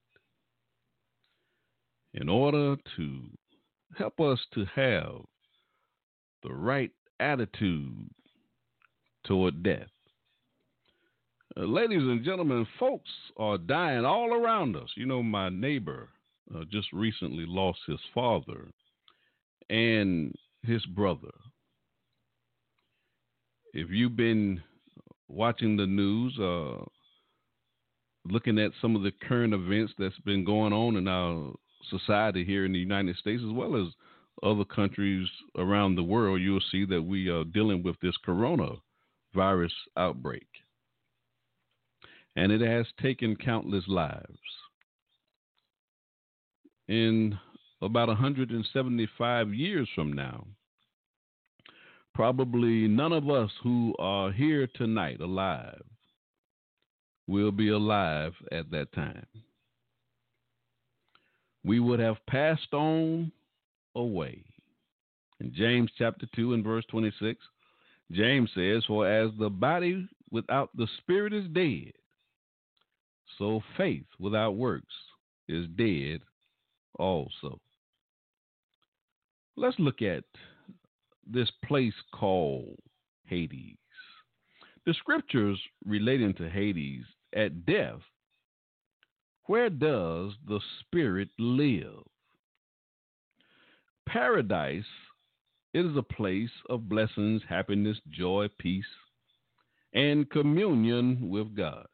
in order to help us to have the right attitude toward death. Uh, ladies and gentlemen, folks are dying all around us. You know, my neighbor uh, just recently lost his father and his brother. If you've been watching the news, uh, looking at some of the current events that's been going on in our society here in the United States, as well as other countries around the world, you'll see that we are dealing with this coronavirus outbreak. And it has taken countless lives. in about one hundred seventy-five years from now, probably none of us who are here tonight alive will be alive at that time. We would have passed on away. In James chapter two and verse twenty-six, James says, "For as the body without the spirit is dead, so faith without works is dead also." Let's look at this place called Hades. The scriptures relating to Hades, at death, where does the spirit live? Paradise, it is a place of blessings, happiness, joy, peace, and communion with God.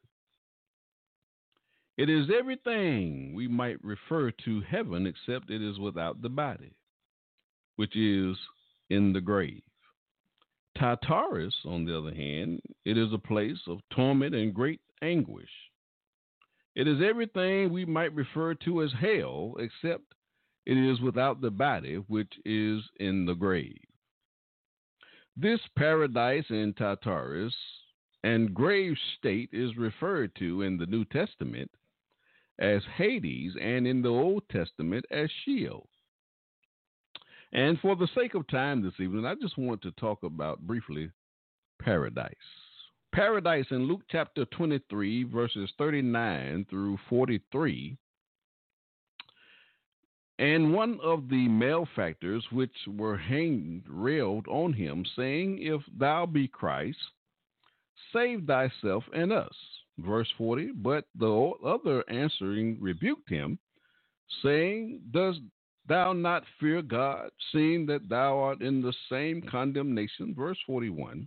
It is everything we might refer to heaven, except it is without the body, which is in the grave. Tartarus, on the other hand, it is a place of torment and great anguish. It is everything we might refer to as hell, except it is without the body, which is in the grave. This paradise in Tartarus and grave state is referred to in the New Testament as Hades and in the Old Testament as Sheol. And for the sake of time this evening, I just want to talk about briefly paradise. Paradise in Luke chapter twenty-three, verses thirty-nine through forty-three. And one of the malefactors which were hanged railed on him, saying, "If thou be Christ, save thyself and us." Verse forty, but the other answering rebuked him, saying, "Dost thou not fear God, seeing that thou art in the same condemnation?" Verse forty-one,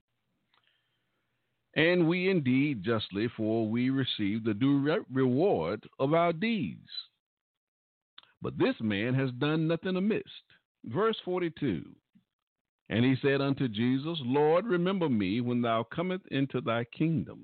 and we indeed justly, for we receive the due re- reward of our deeds. But this man has done nothing amiss. Verse forty-two, and he said unto Jesus, "Lord, remember me when thou comest into thy kingdom."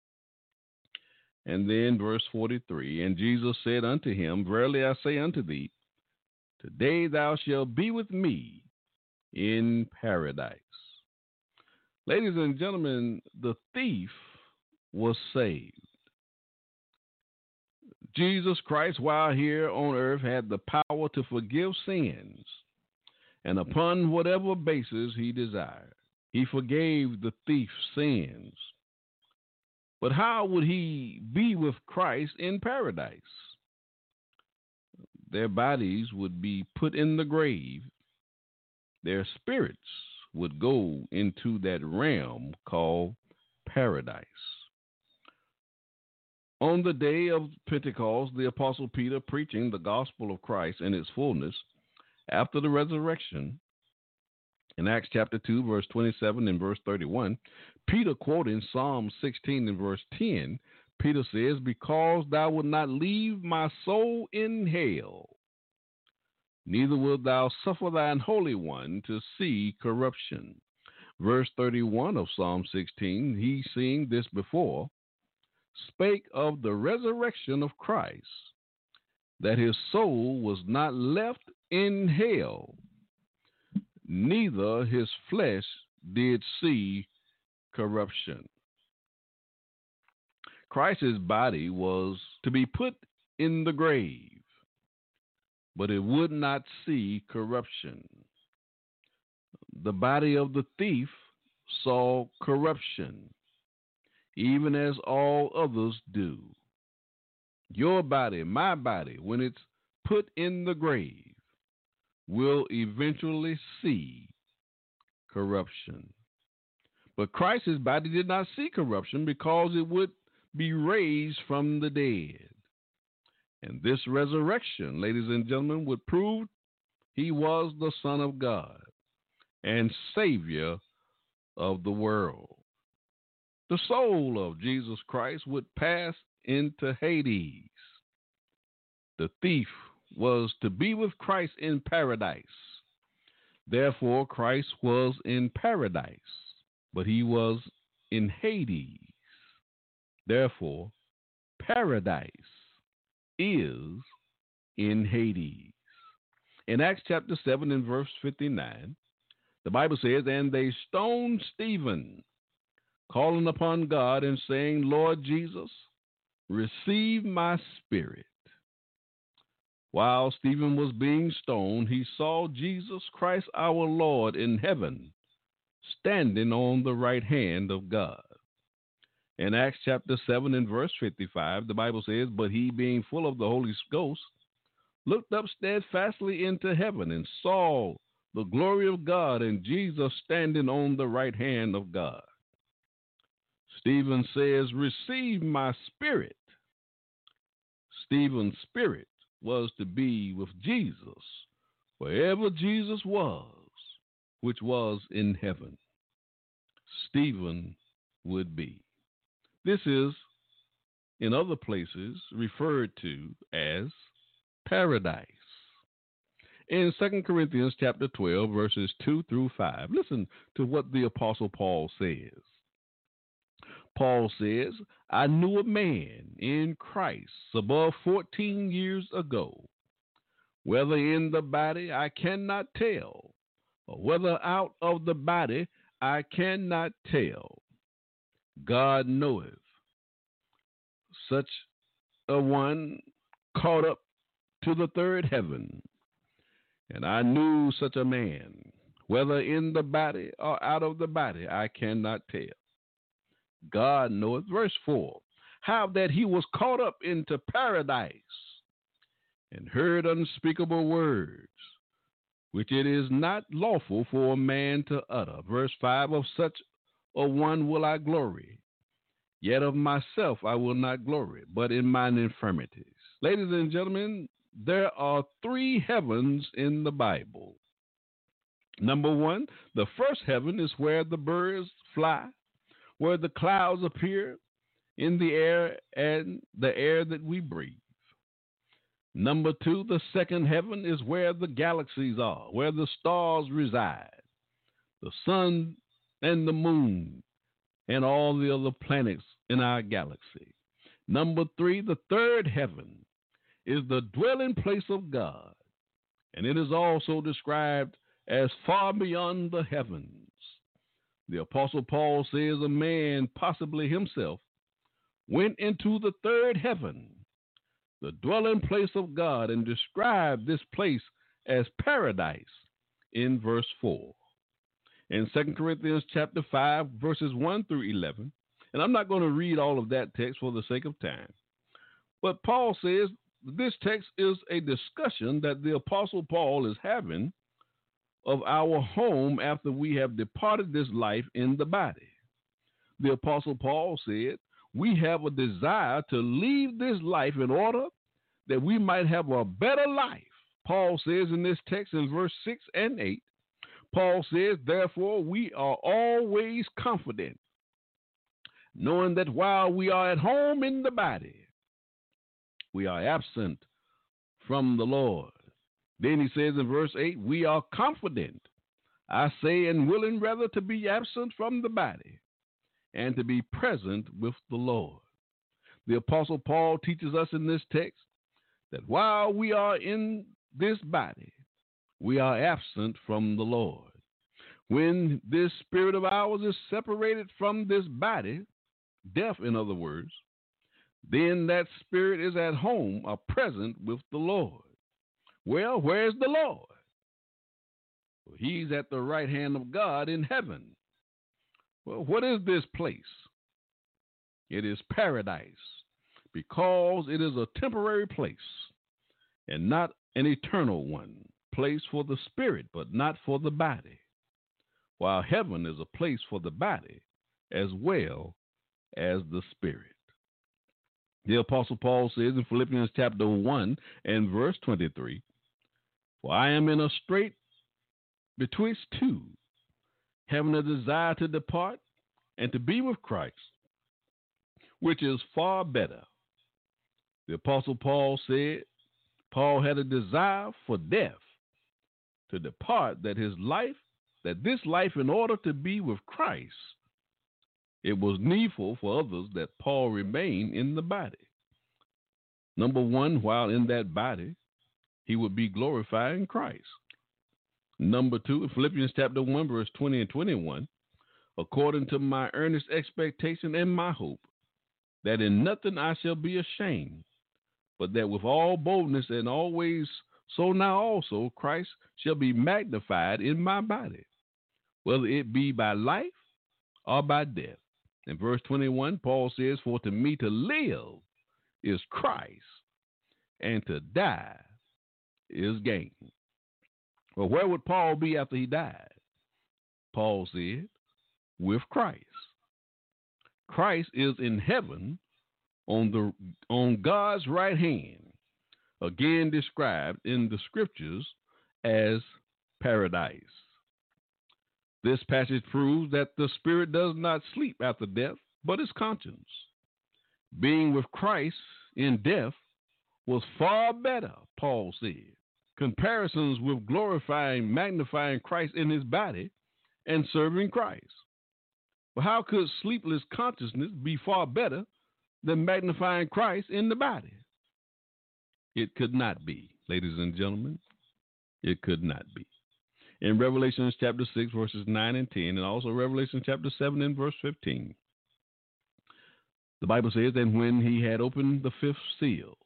And then verse forty-three, and Jesus said unto him, "Verily I say unto thee, today thou shalt be with me in paradise." Ladies and gentlemen, the thief was saved. Jesus Christ, while here on earth, had the power to forgive sins, and upon whatever basis he desired, he forgave the thief's sins. But how would he be with Christ in paradise? Their bodies would be put in the grave. Their spirits would go into that realm called paradise. On the day of Pentecost, the Apostle Peter, preaching the gospel of Christ in its fullness after the resurrection, in Acts chapter two, verse twenty-seven and verse thirty-one, Peter, quoting Psalm sixteen and verse ten, Peter says, "Because thou wilt not leave my soul in hell, neither wilt thou suffer thine Holy One to see corruption." Verse thirty-one of Psalm sixteen, he, seeing this before, spake of the resurrection of Christ, that his soul was not left in hell, neither his flesh did see corruption. Christ's body was to be put in the grave, but it would not see corruption. The body of the thief saw corruption, even as all others do. Your body, my body, when it's put in the grave, will eventually see corruption. But Christ's body did not see corruption because it would be raised from the dead. And this resurrection, ladies and gentlemen, would prove he was the Son of God and Savior of the world. The soul of Jesus Christ would pass into Hades. The thief was to be with Christ in paradise. Therefore, Christ was in paradise, but he was in Hades. Therefore, paradise is in Hades. In Acts chapter seven and verse fifty-nine, the Bible says, and they stoned Stephen, calling upon God and saying, Lord Jesus, receive my spirit. While Stephen was being stoned, he saw Jesus Christ our Lord in heaven, standing on the right hand of God. In Acts chapter seven and verse fifty-five, the Bible says, but he, being full of the Holy Ghost, looked up steadfastly into heaven and saw the glory of God and Jesus standing on the right hand of God. Stephen says, receive my spirit. Stephen's spirit was to be with Jesus, wherever Jesus was, which was in heaven. Stephen would be. This is, in other places, referred to as paradise. In Second Corinthians chapter twelve, verses two through five, listen to what the Apostle Paul says. Paul says, I knew a man in Christ above fourteen years ago, whether in the body I cannot tell, or whether out of the body I cannot tell. God knoweth. Such a one caught up to the third heaven. And I knew such a man, whether in the body or out of the body, I cannot tell. God knoweth. Verse four, how that he was caught up into paradise and heard unspeakable words, which it is not lawful for a man to utter. Verse five, of such a one will I glory, yet of myself I will not glory, but in mine infirmities. Ladies and gentlemen, there are three heavens in the Bible. Number one, the first heaven is where the birds fly, where the clouds appear in the air and the air that we breathe. Number two, the second heaven is where the galaxies are, where the stars reside, the sun and the moon and all the other planets in our galaxy. Number three, the third heaven is the dwelling place of God, and it is also described as far beyond the heavens. The Apostle Paul says a man, possibly himself, went into the third heaven, the dwelling place of God, and described this place as paradise in verse four. In Second Corinthians chapter five, verses one through eleven, and I'm not going to read all of that text for the sake of time, but Paul says this text is a discussion that the Apostle Paul is having of our home after we have departed this life in the body. The Apostle Paul said, we have a desire to leave this life in order that we might have a better life. Paul says in this text in verse six and eight, Paul says, therefore we are always confident, knowing that while we are at home in the body, we are absent from the Lord. Then he says in verse eight, we are confident, I say, and willing rather to be absent from the body and to be present with the Lord. The Apostle Paul teaches us in this text that while we are in this body, we are absent from the Lord. When this spirit of ours is separated from this body, death in other words, then that spirit is at home or present with the Lord. Well, where's the Lord? Well, he's at the right hand of God in heaven. Well, what is this place? It is paradise, because it is a temporary place and not an eternal one, place for the spirit, but not for the body, while heaven is a place for the body as well as the spirit. The Apostle Paul says in Philippians chapter one and verse twenty-three, for I am in a strait betwixt two, having a desire to depart and to be with Christ, which is far better. The Apostle Paul said Paul had a desire for death, to depart, that his life, that this life, in order to be with Christ, it was needful for others that Paul remain in the body. Number one, while in that body, he would be glorifying Christ. Number two, Philippians chapter one, verse twenty and twenty-one, according to my earnest expectation and my hope, that in nothing I shall be ashamed, but that with all boldness and always so now also Christ shall be magnified in my body, whether it be by life or by death. In verse twenty-one, Paul says, for to me to live is Christ, and to die is gain. Well, where would Paul be after he died? Paul said, with Christ. Christ is in heaven on the on God's right hand, again described in the scriptures as paradise. This passage proves that the spirit does not sleep after death, but is conscious. Being with Christ in death was far better, Paul said. Comparisons with glorifying, magnifying Christ in his body and serving Christ. Well, how could sleepless consciousness be far better than magnifying Christ in the body? It could not be, ladies and gentlemen. It could not be. In Revelation chapter six, verses nine and ten, and also Revelation chapter seven and verse fifteen, the Bible says, and when he had opened the fifth seal,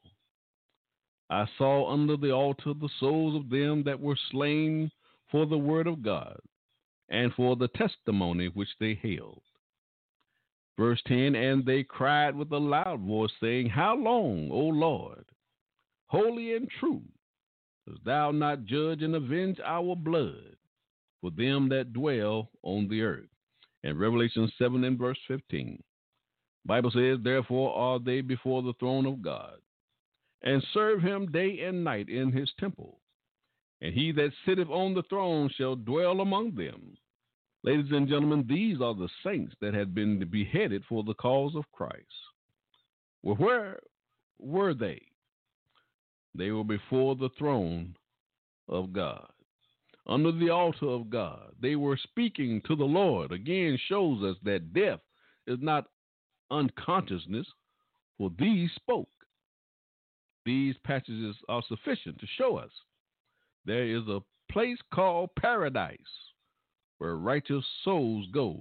I saw under the altar the souls of them that were slain for the word of God and for the testimony which they held. Verse ten, and they cried with a loud voice, saying, how long, O Lord, holy and true, dost thou not judge and avenge our blood for them that dwell on the earth? In Revelation seven and verse fifteen, Bible says, therefore are they before the throne of God, and serve him day and night in his temple. And he that sitteth on the throne shall dwell among them. Ladies and gentlemen, these are the saints that had been beheaded for the cause of Christ. Well, where were they? They were before the throne of God, under the altar of God. They were speaking to the Lord. Again, shows us that death is not unconsciousness, for these spoke. These passages are sufficient to show us there is a place called paradise where righteous souls go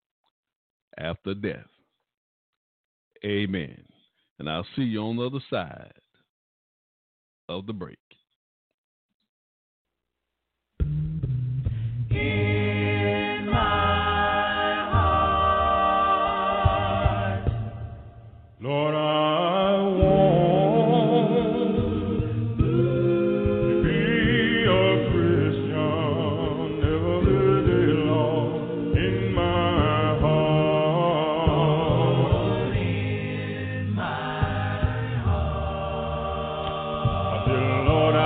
after death. Amen. And I'll see you on the other side of the break. In my heart, Lord, I want to be a Christian, never the day long in my heart. in my heart, I said, Lord, I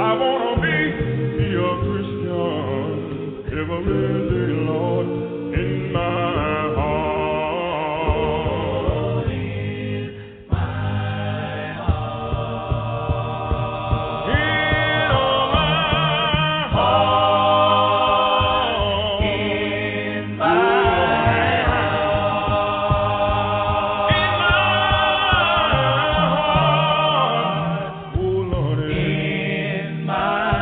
I wanna be a Christian every day, Lord, in my heart. In my heart. In my heart. In my heart. In my heart. Oh Lord, in my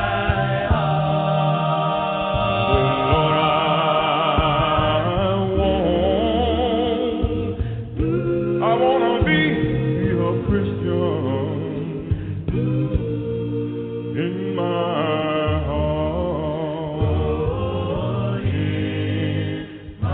I wanna be a Christian in my heart, in my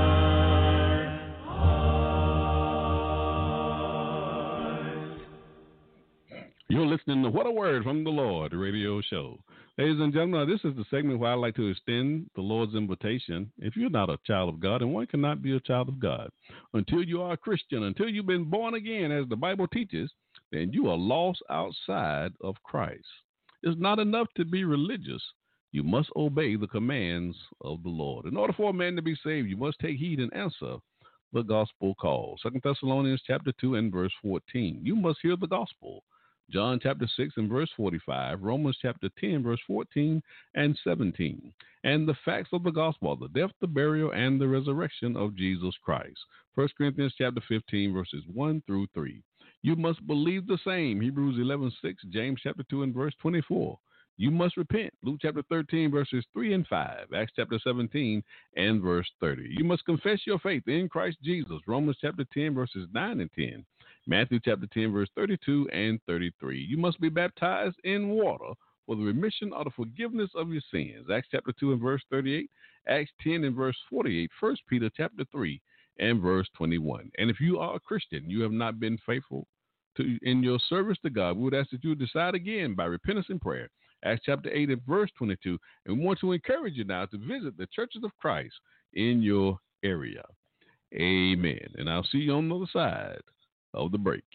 heart. You're listening to What a Word from the Lord radio show. Ladies and gentlemen, this is the segment where I like to extend the Lord's invitation. If you're not a child of God, and one cannot be a child of God until you are a Christian, until you've been born again, as the Bible teaches, then you are lost outside of Christ. It's not enough to be religious. You must obey the commands of the Lord. In order for a man to be saved, you must take heed and answer the gospel call. Second Thessalonians chapter two and verse fourteen. You must hear the gospel. John chapter six and verse forty-five, Romans chapter ten, verse fourteen and seventeen. And the facts of the gospel are the death, the burial, and the resurrection of Jesus Christ. First Corinthians chapter fifteen, verses one through three. You must believe the same. Hebrews eleven six, James chapter two and verse twenty-four. You must repent. Luke chapter thirteen, verses three and five. Acts chapter seventeen and verse thirty. You must confess your faith in Christ Jesus. Romans chapter ten, verses nine and ten. Matthew chapter ten, verse thirty-two and thirty-three. You must be baptized in water for the remission or the forgiveness of your sins. Acts chapter two and verse thirty-eight. Acts ten and verse forty-eight. First Peter chapter three and verse twenty-one. And if you are a Christian, you have not been faithful to in your service to God, we would ask that you decide again by repentance and prayer. Acts chapter eight and verse twenty-two. And we want to encourage you now to visit the churches of Christ in your area. Amen. And I'll see you on the other side of the break.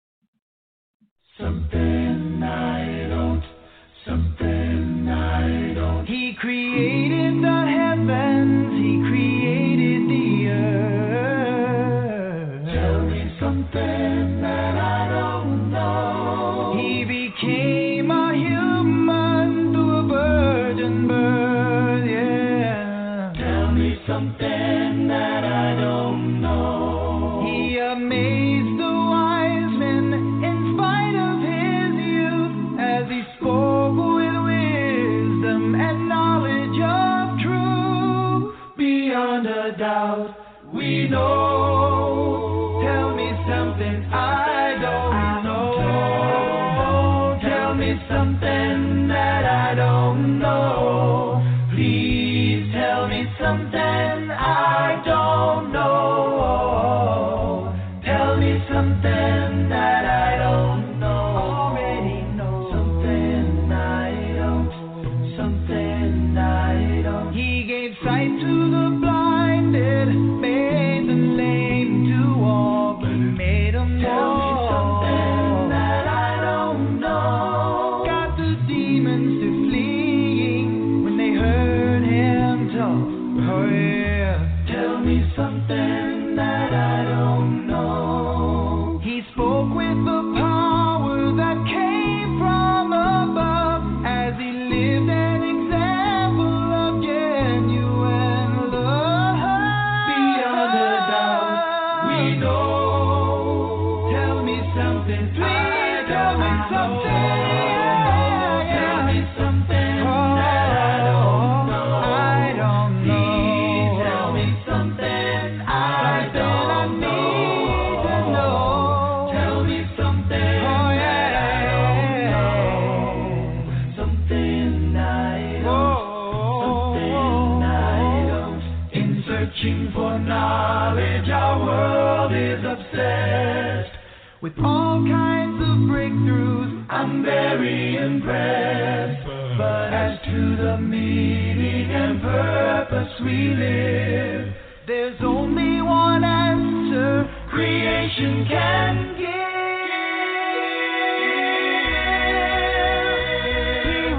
Something I don't, something I don't. He created the heavens, he created the earth. Tell me something that I don't know. He became a human through a virgin birth, yeah. Tell me something that I don't know. He amazed doubt, we know. Tell me something I don't know. Tell me something that I don't know. Please tell me something I don't know. Tell me something that I don't know. Already know something I don't. Something I don't. He gave sight to the made the lame to walk, he made them walk. Tell me something that I don't know. Got the demons to fleeing when they heard him talk. Oh yeah. Tell me something that I don't know. He spoke with the power that came from above as he lived an example of genuine love. Tell me something, please tell me something. Tell me something that I don't know. I don't know. Please tell me something I don't need to know. Tell me something that I don't know. Something I don't. Something I don't. In searching for knowledge, our world is obsessed with all kinds of breakthroughs. I'm very impressed. But as to the meaning and purpose we live, there's only one answer creation can give. We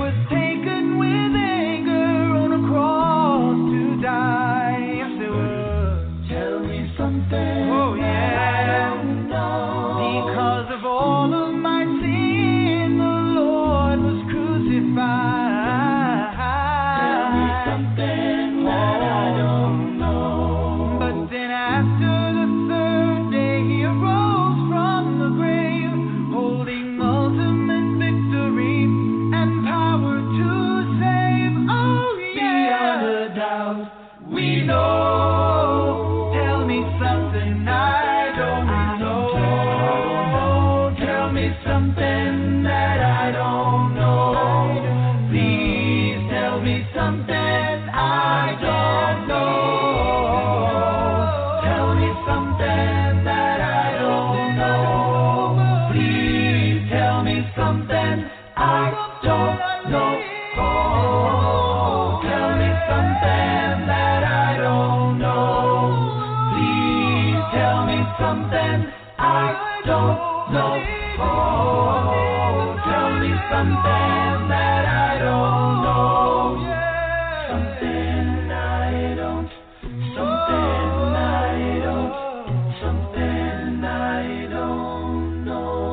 don't know. Oh, tell me something that I don't know. Please tell me something I don't know. Oh, tell me something that I don't know. Something I don't, something I don't, something I don't know.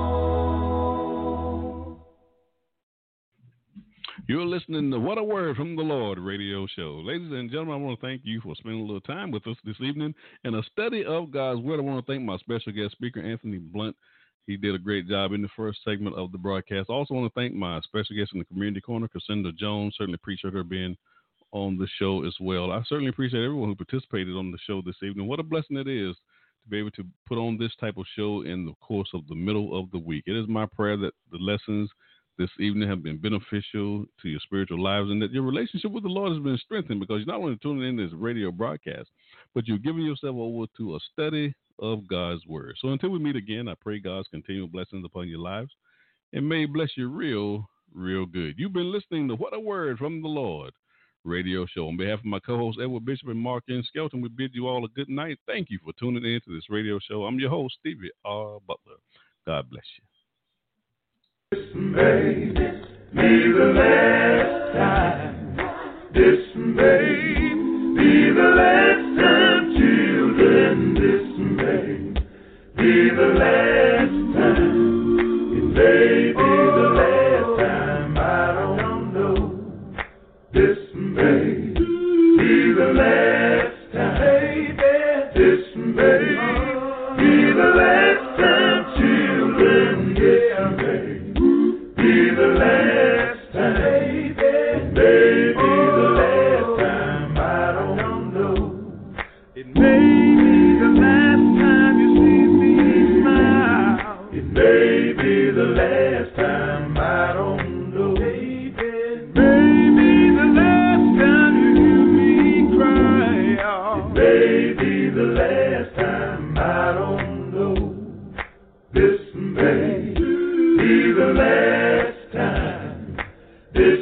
You're listening to What a Word from the Lord radio show. Ladies and gentlemen, I want to thank you for spending a little time with us this evening in a study of God's Word. I want to thank my special guest speaker, Anthony Blunt. He did a great job in the first segment of the broadcast. I also want to thank my special guest in the community corner, Cassandra Jones. Certainly appreciate her being on the show as well. I certainly appreciate everyone who participated on the show this evening. What a blessing it is to be able to put on this type of show in the course of the middle of the week. It is my prayer that the lessons this evening have been beneficial to your spiritual lives and that your relationship with the Lord has been strengthened, because you're not only tuning in this radio broadcast, but you're giving yourself over to a study of God's Word. So until we meet again, I pray God's continual blessings upon your lives and may He bless you real, real good. You've been listening to What a Word from the Lord radio show. On behalf of my co-hosts Edward Bishop and Mark N. Skelton, we bid you all a good night. Thank you for tuning in to this radio show. I'm your host, Stevie R. Butler. God bless you. This may be the last time. This may be the last time, children. This may be the last time. It may be the last time. I don't know. This may be the last time. This may be the last time, children. This may be the last time, baby, the last time, I don't know. It may be the last time you see me smile. It may be the last time, I don't know. It may be the last time you hear me cry. Oh. It may be the last time, I don't know. This may be the last time. This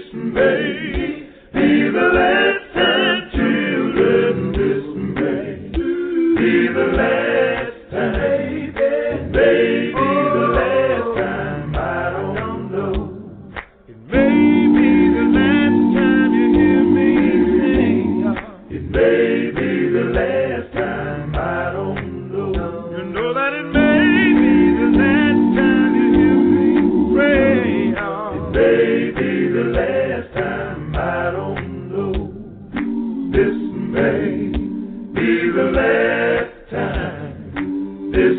may be the last time, children. This may be the last time. May be the last time. I don't know. It may be the last time you hear me sing. It may be the last time. I don't know. You know that it may be the last time you hear me pray. It may be the last time, I don't know. This may be the last time. This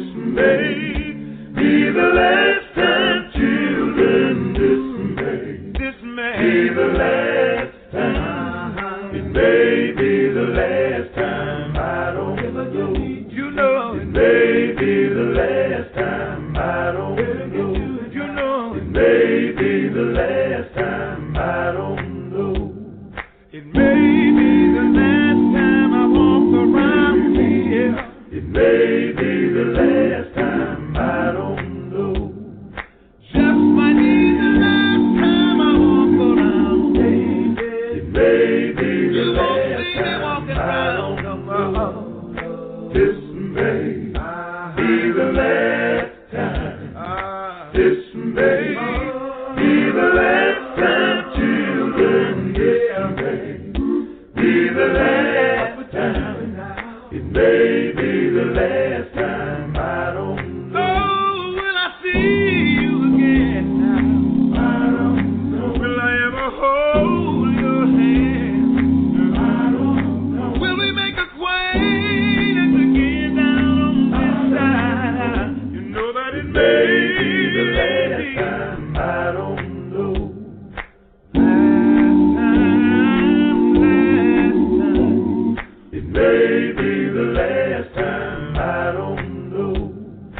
may be the last time, children. This may, this may be the last time. It may be the last time, I don't know. You know, it may be the last time, I don't know. You know, it may be the last time, I don't know. It may be the last time I walk around here. It may be the last time, I don't know. Just might be the last time I walk around here. It may be the last time, I don't know. This may be the last time. This may be the last time, children. This may be the last time. It may be the last time. I don't know. Oh, will I see you again now? I don't know. Will I ever hold your hand? I don't know. Will we make acquaintance again down on this side? You know that it may be the last time. I don't know. Last time, last time. It may be the last time. I don't know.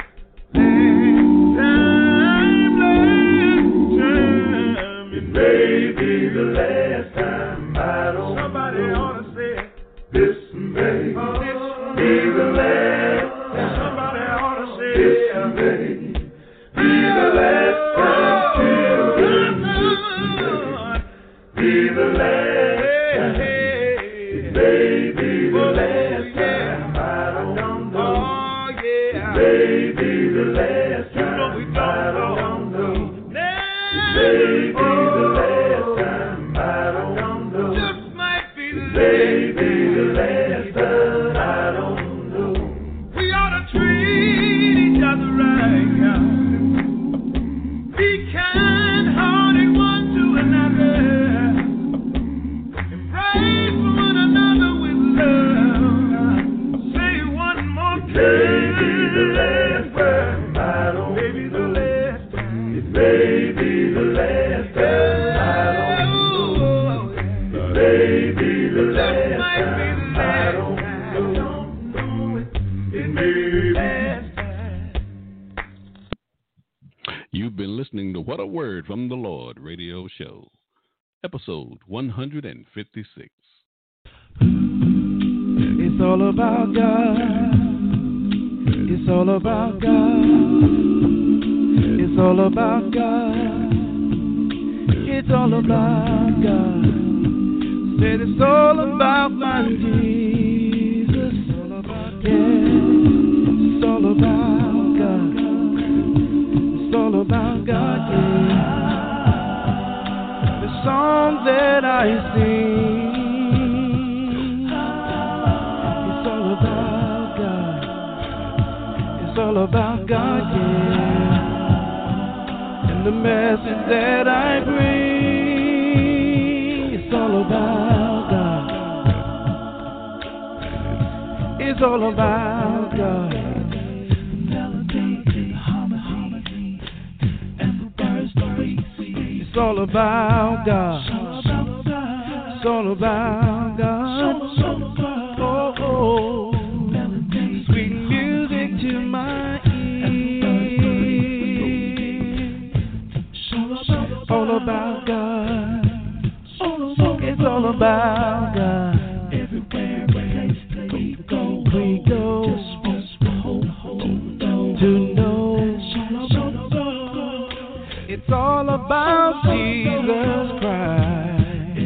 Last time, last time. It may be the last time. I don't know. Somebody ought to say it. This may be the last time. Somebody ought to say it. This may be the last time, children. This may be the last time. It may be the last time. I don't know. It may be the last time. I don't know. It may be the last time. I don't know. Just might be the last. It may be the last time. I don't know. We ought to treat each other right, God. Be kind-hearted one to another. Embrace one another with love. Say one more time. It may be the last time. I don't Maybe the last time. It may be the last time. I don't know. It may be the last time. I don't know. It may be the last time. You've been listening to What a Word from the Lord radio show, episode one fifty-six. It's all about God. It's all about God. It's all about God. It's all about God. Said it's all about my Jesus. Yeah, it's all about God. It's all about God. Yeah. The song that I sing. It's all about God. It's all about God, yeah. And the message that I bring, it's all about God. It's all about God. It's all about God. It's all about God. Oh, oh. Sweet music to my ear. All about God. It's all about God. Everywhere we go, we go to know. It's all about Jesus Christ.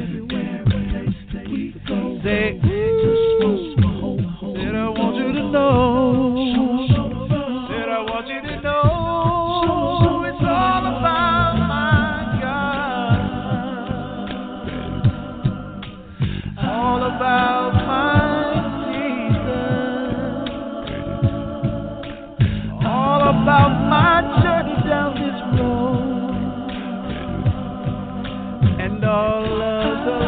Say, said I want you to know. Said I want you to know. It's all about my God. All about my Jesus. All about my journey down this road. And all of the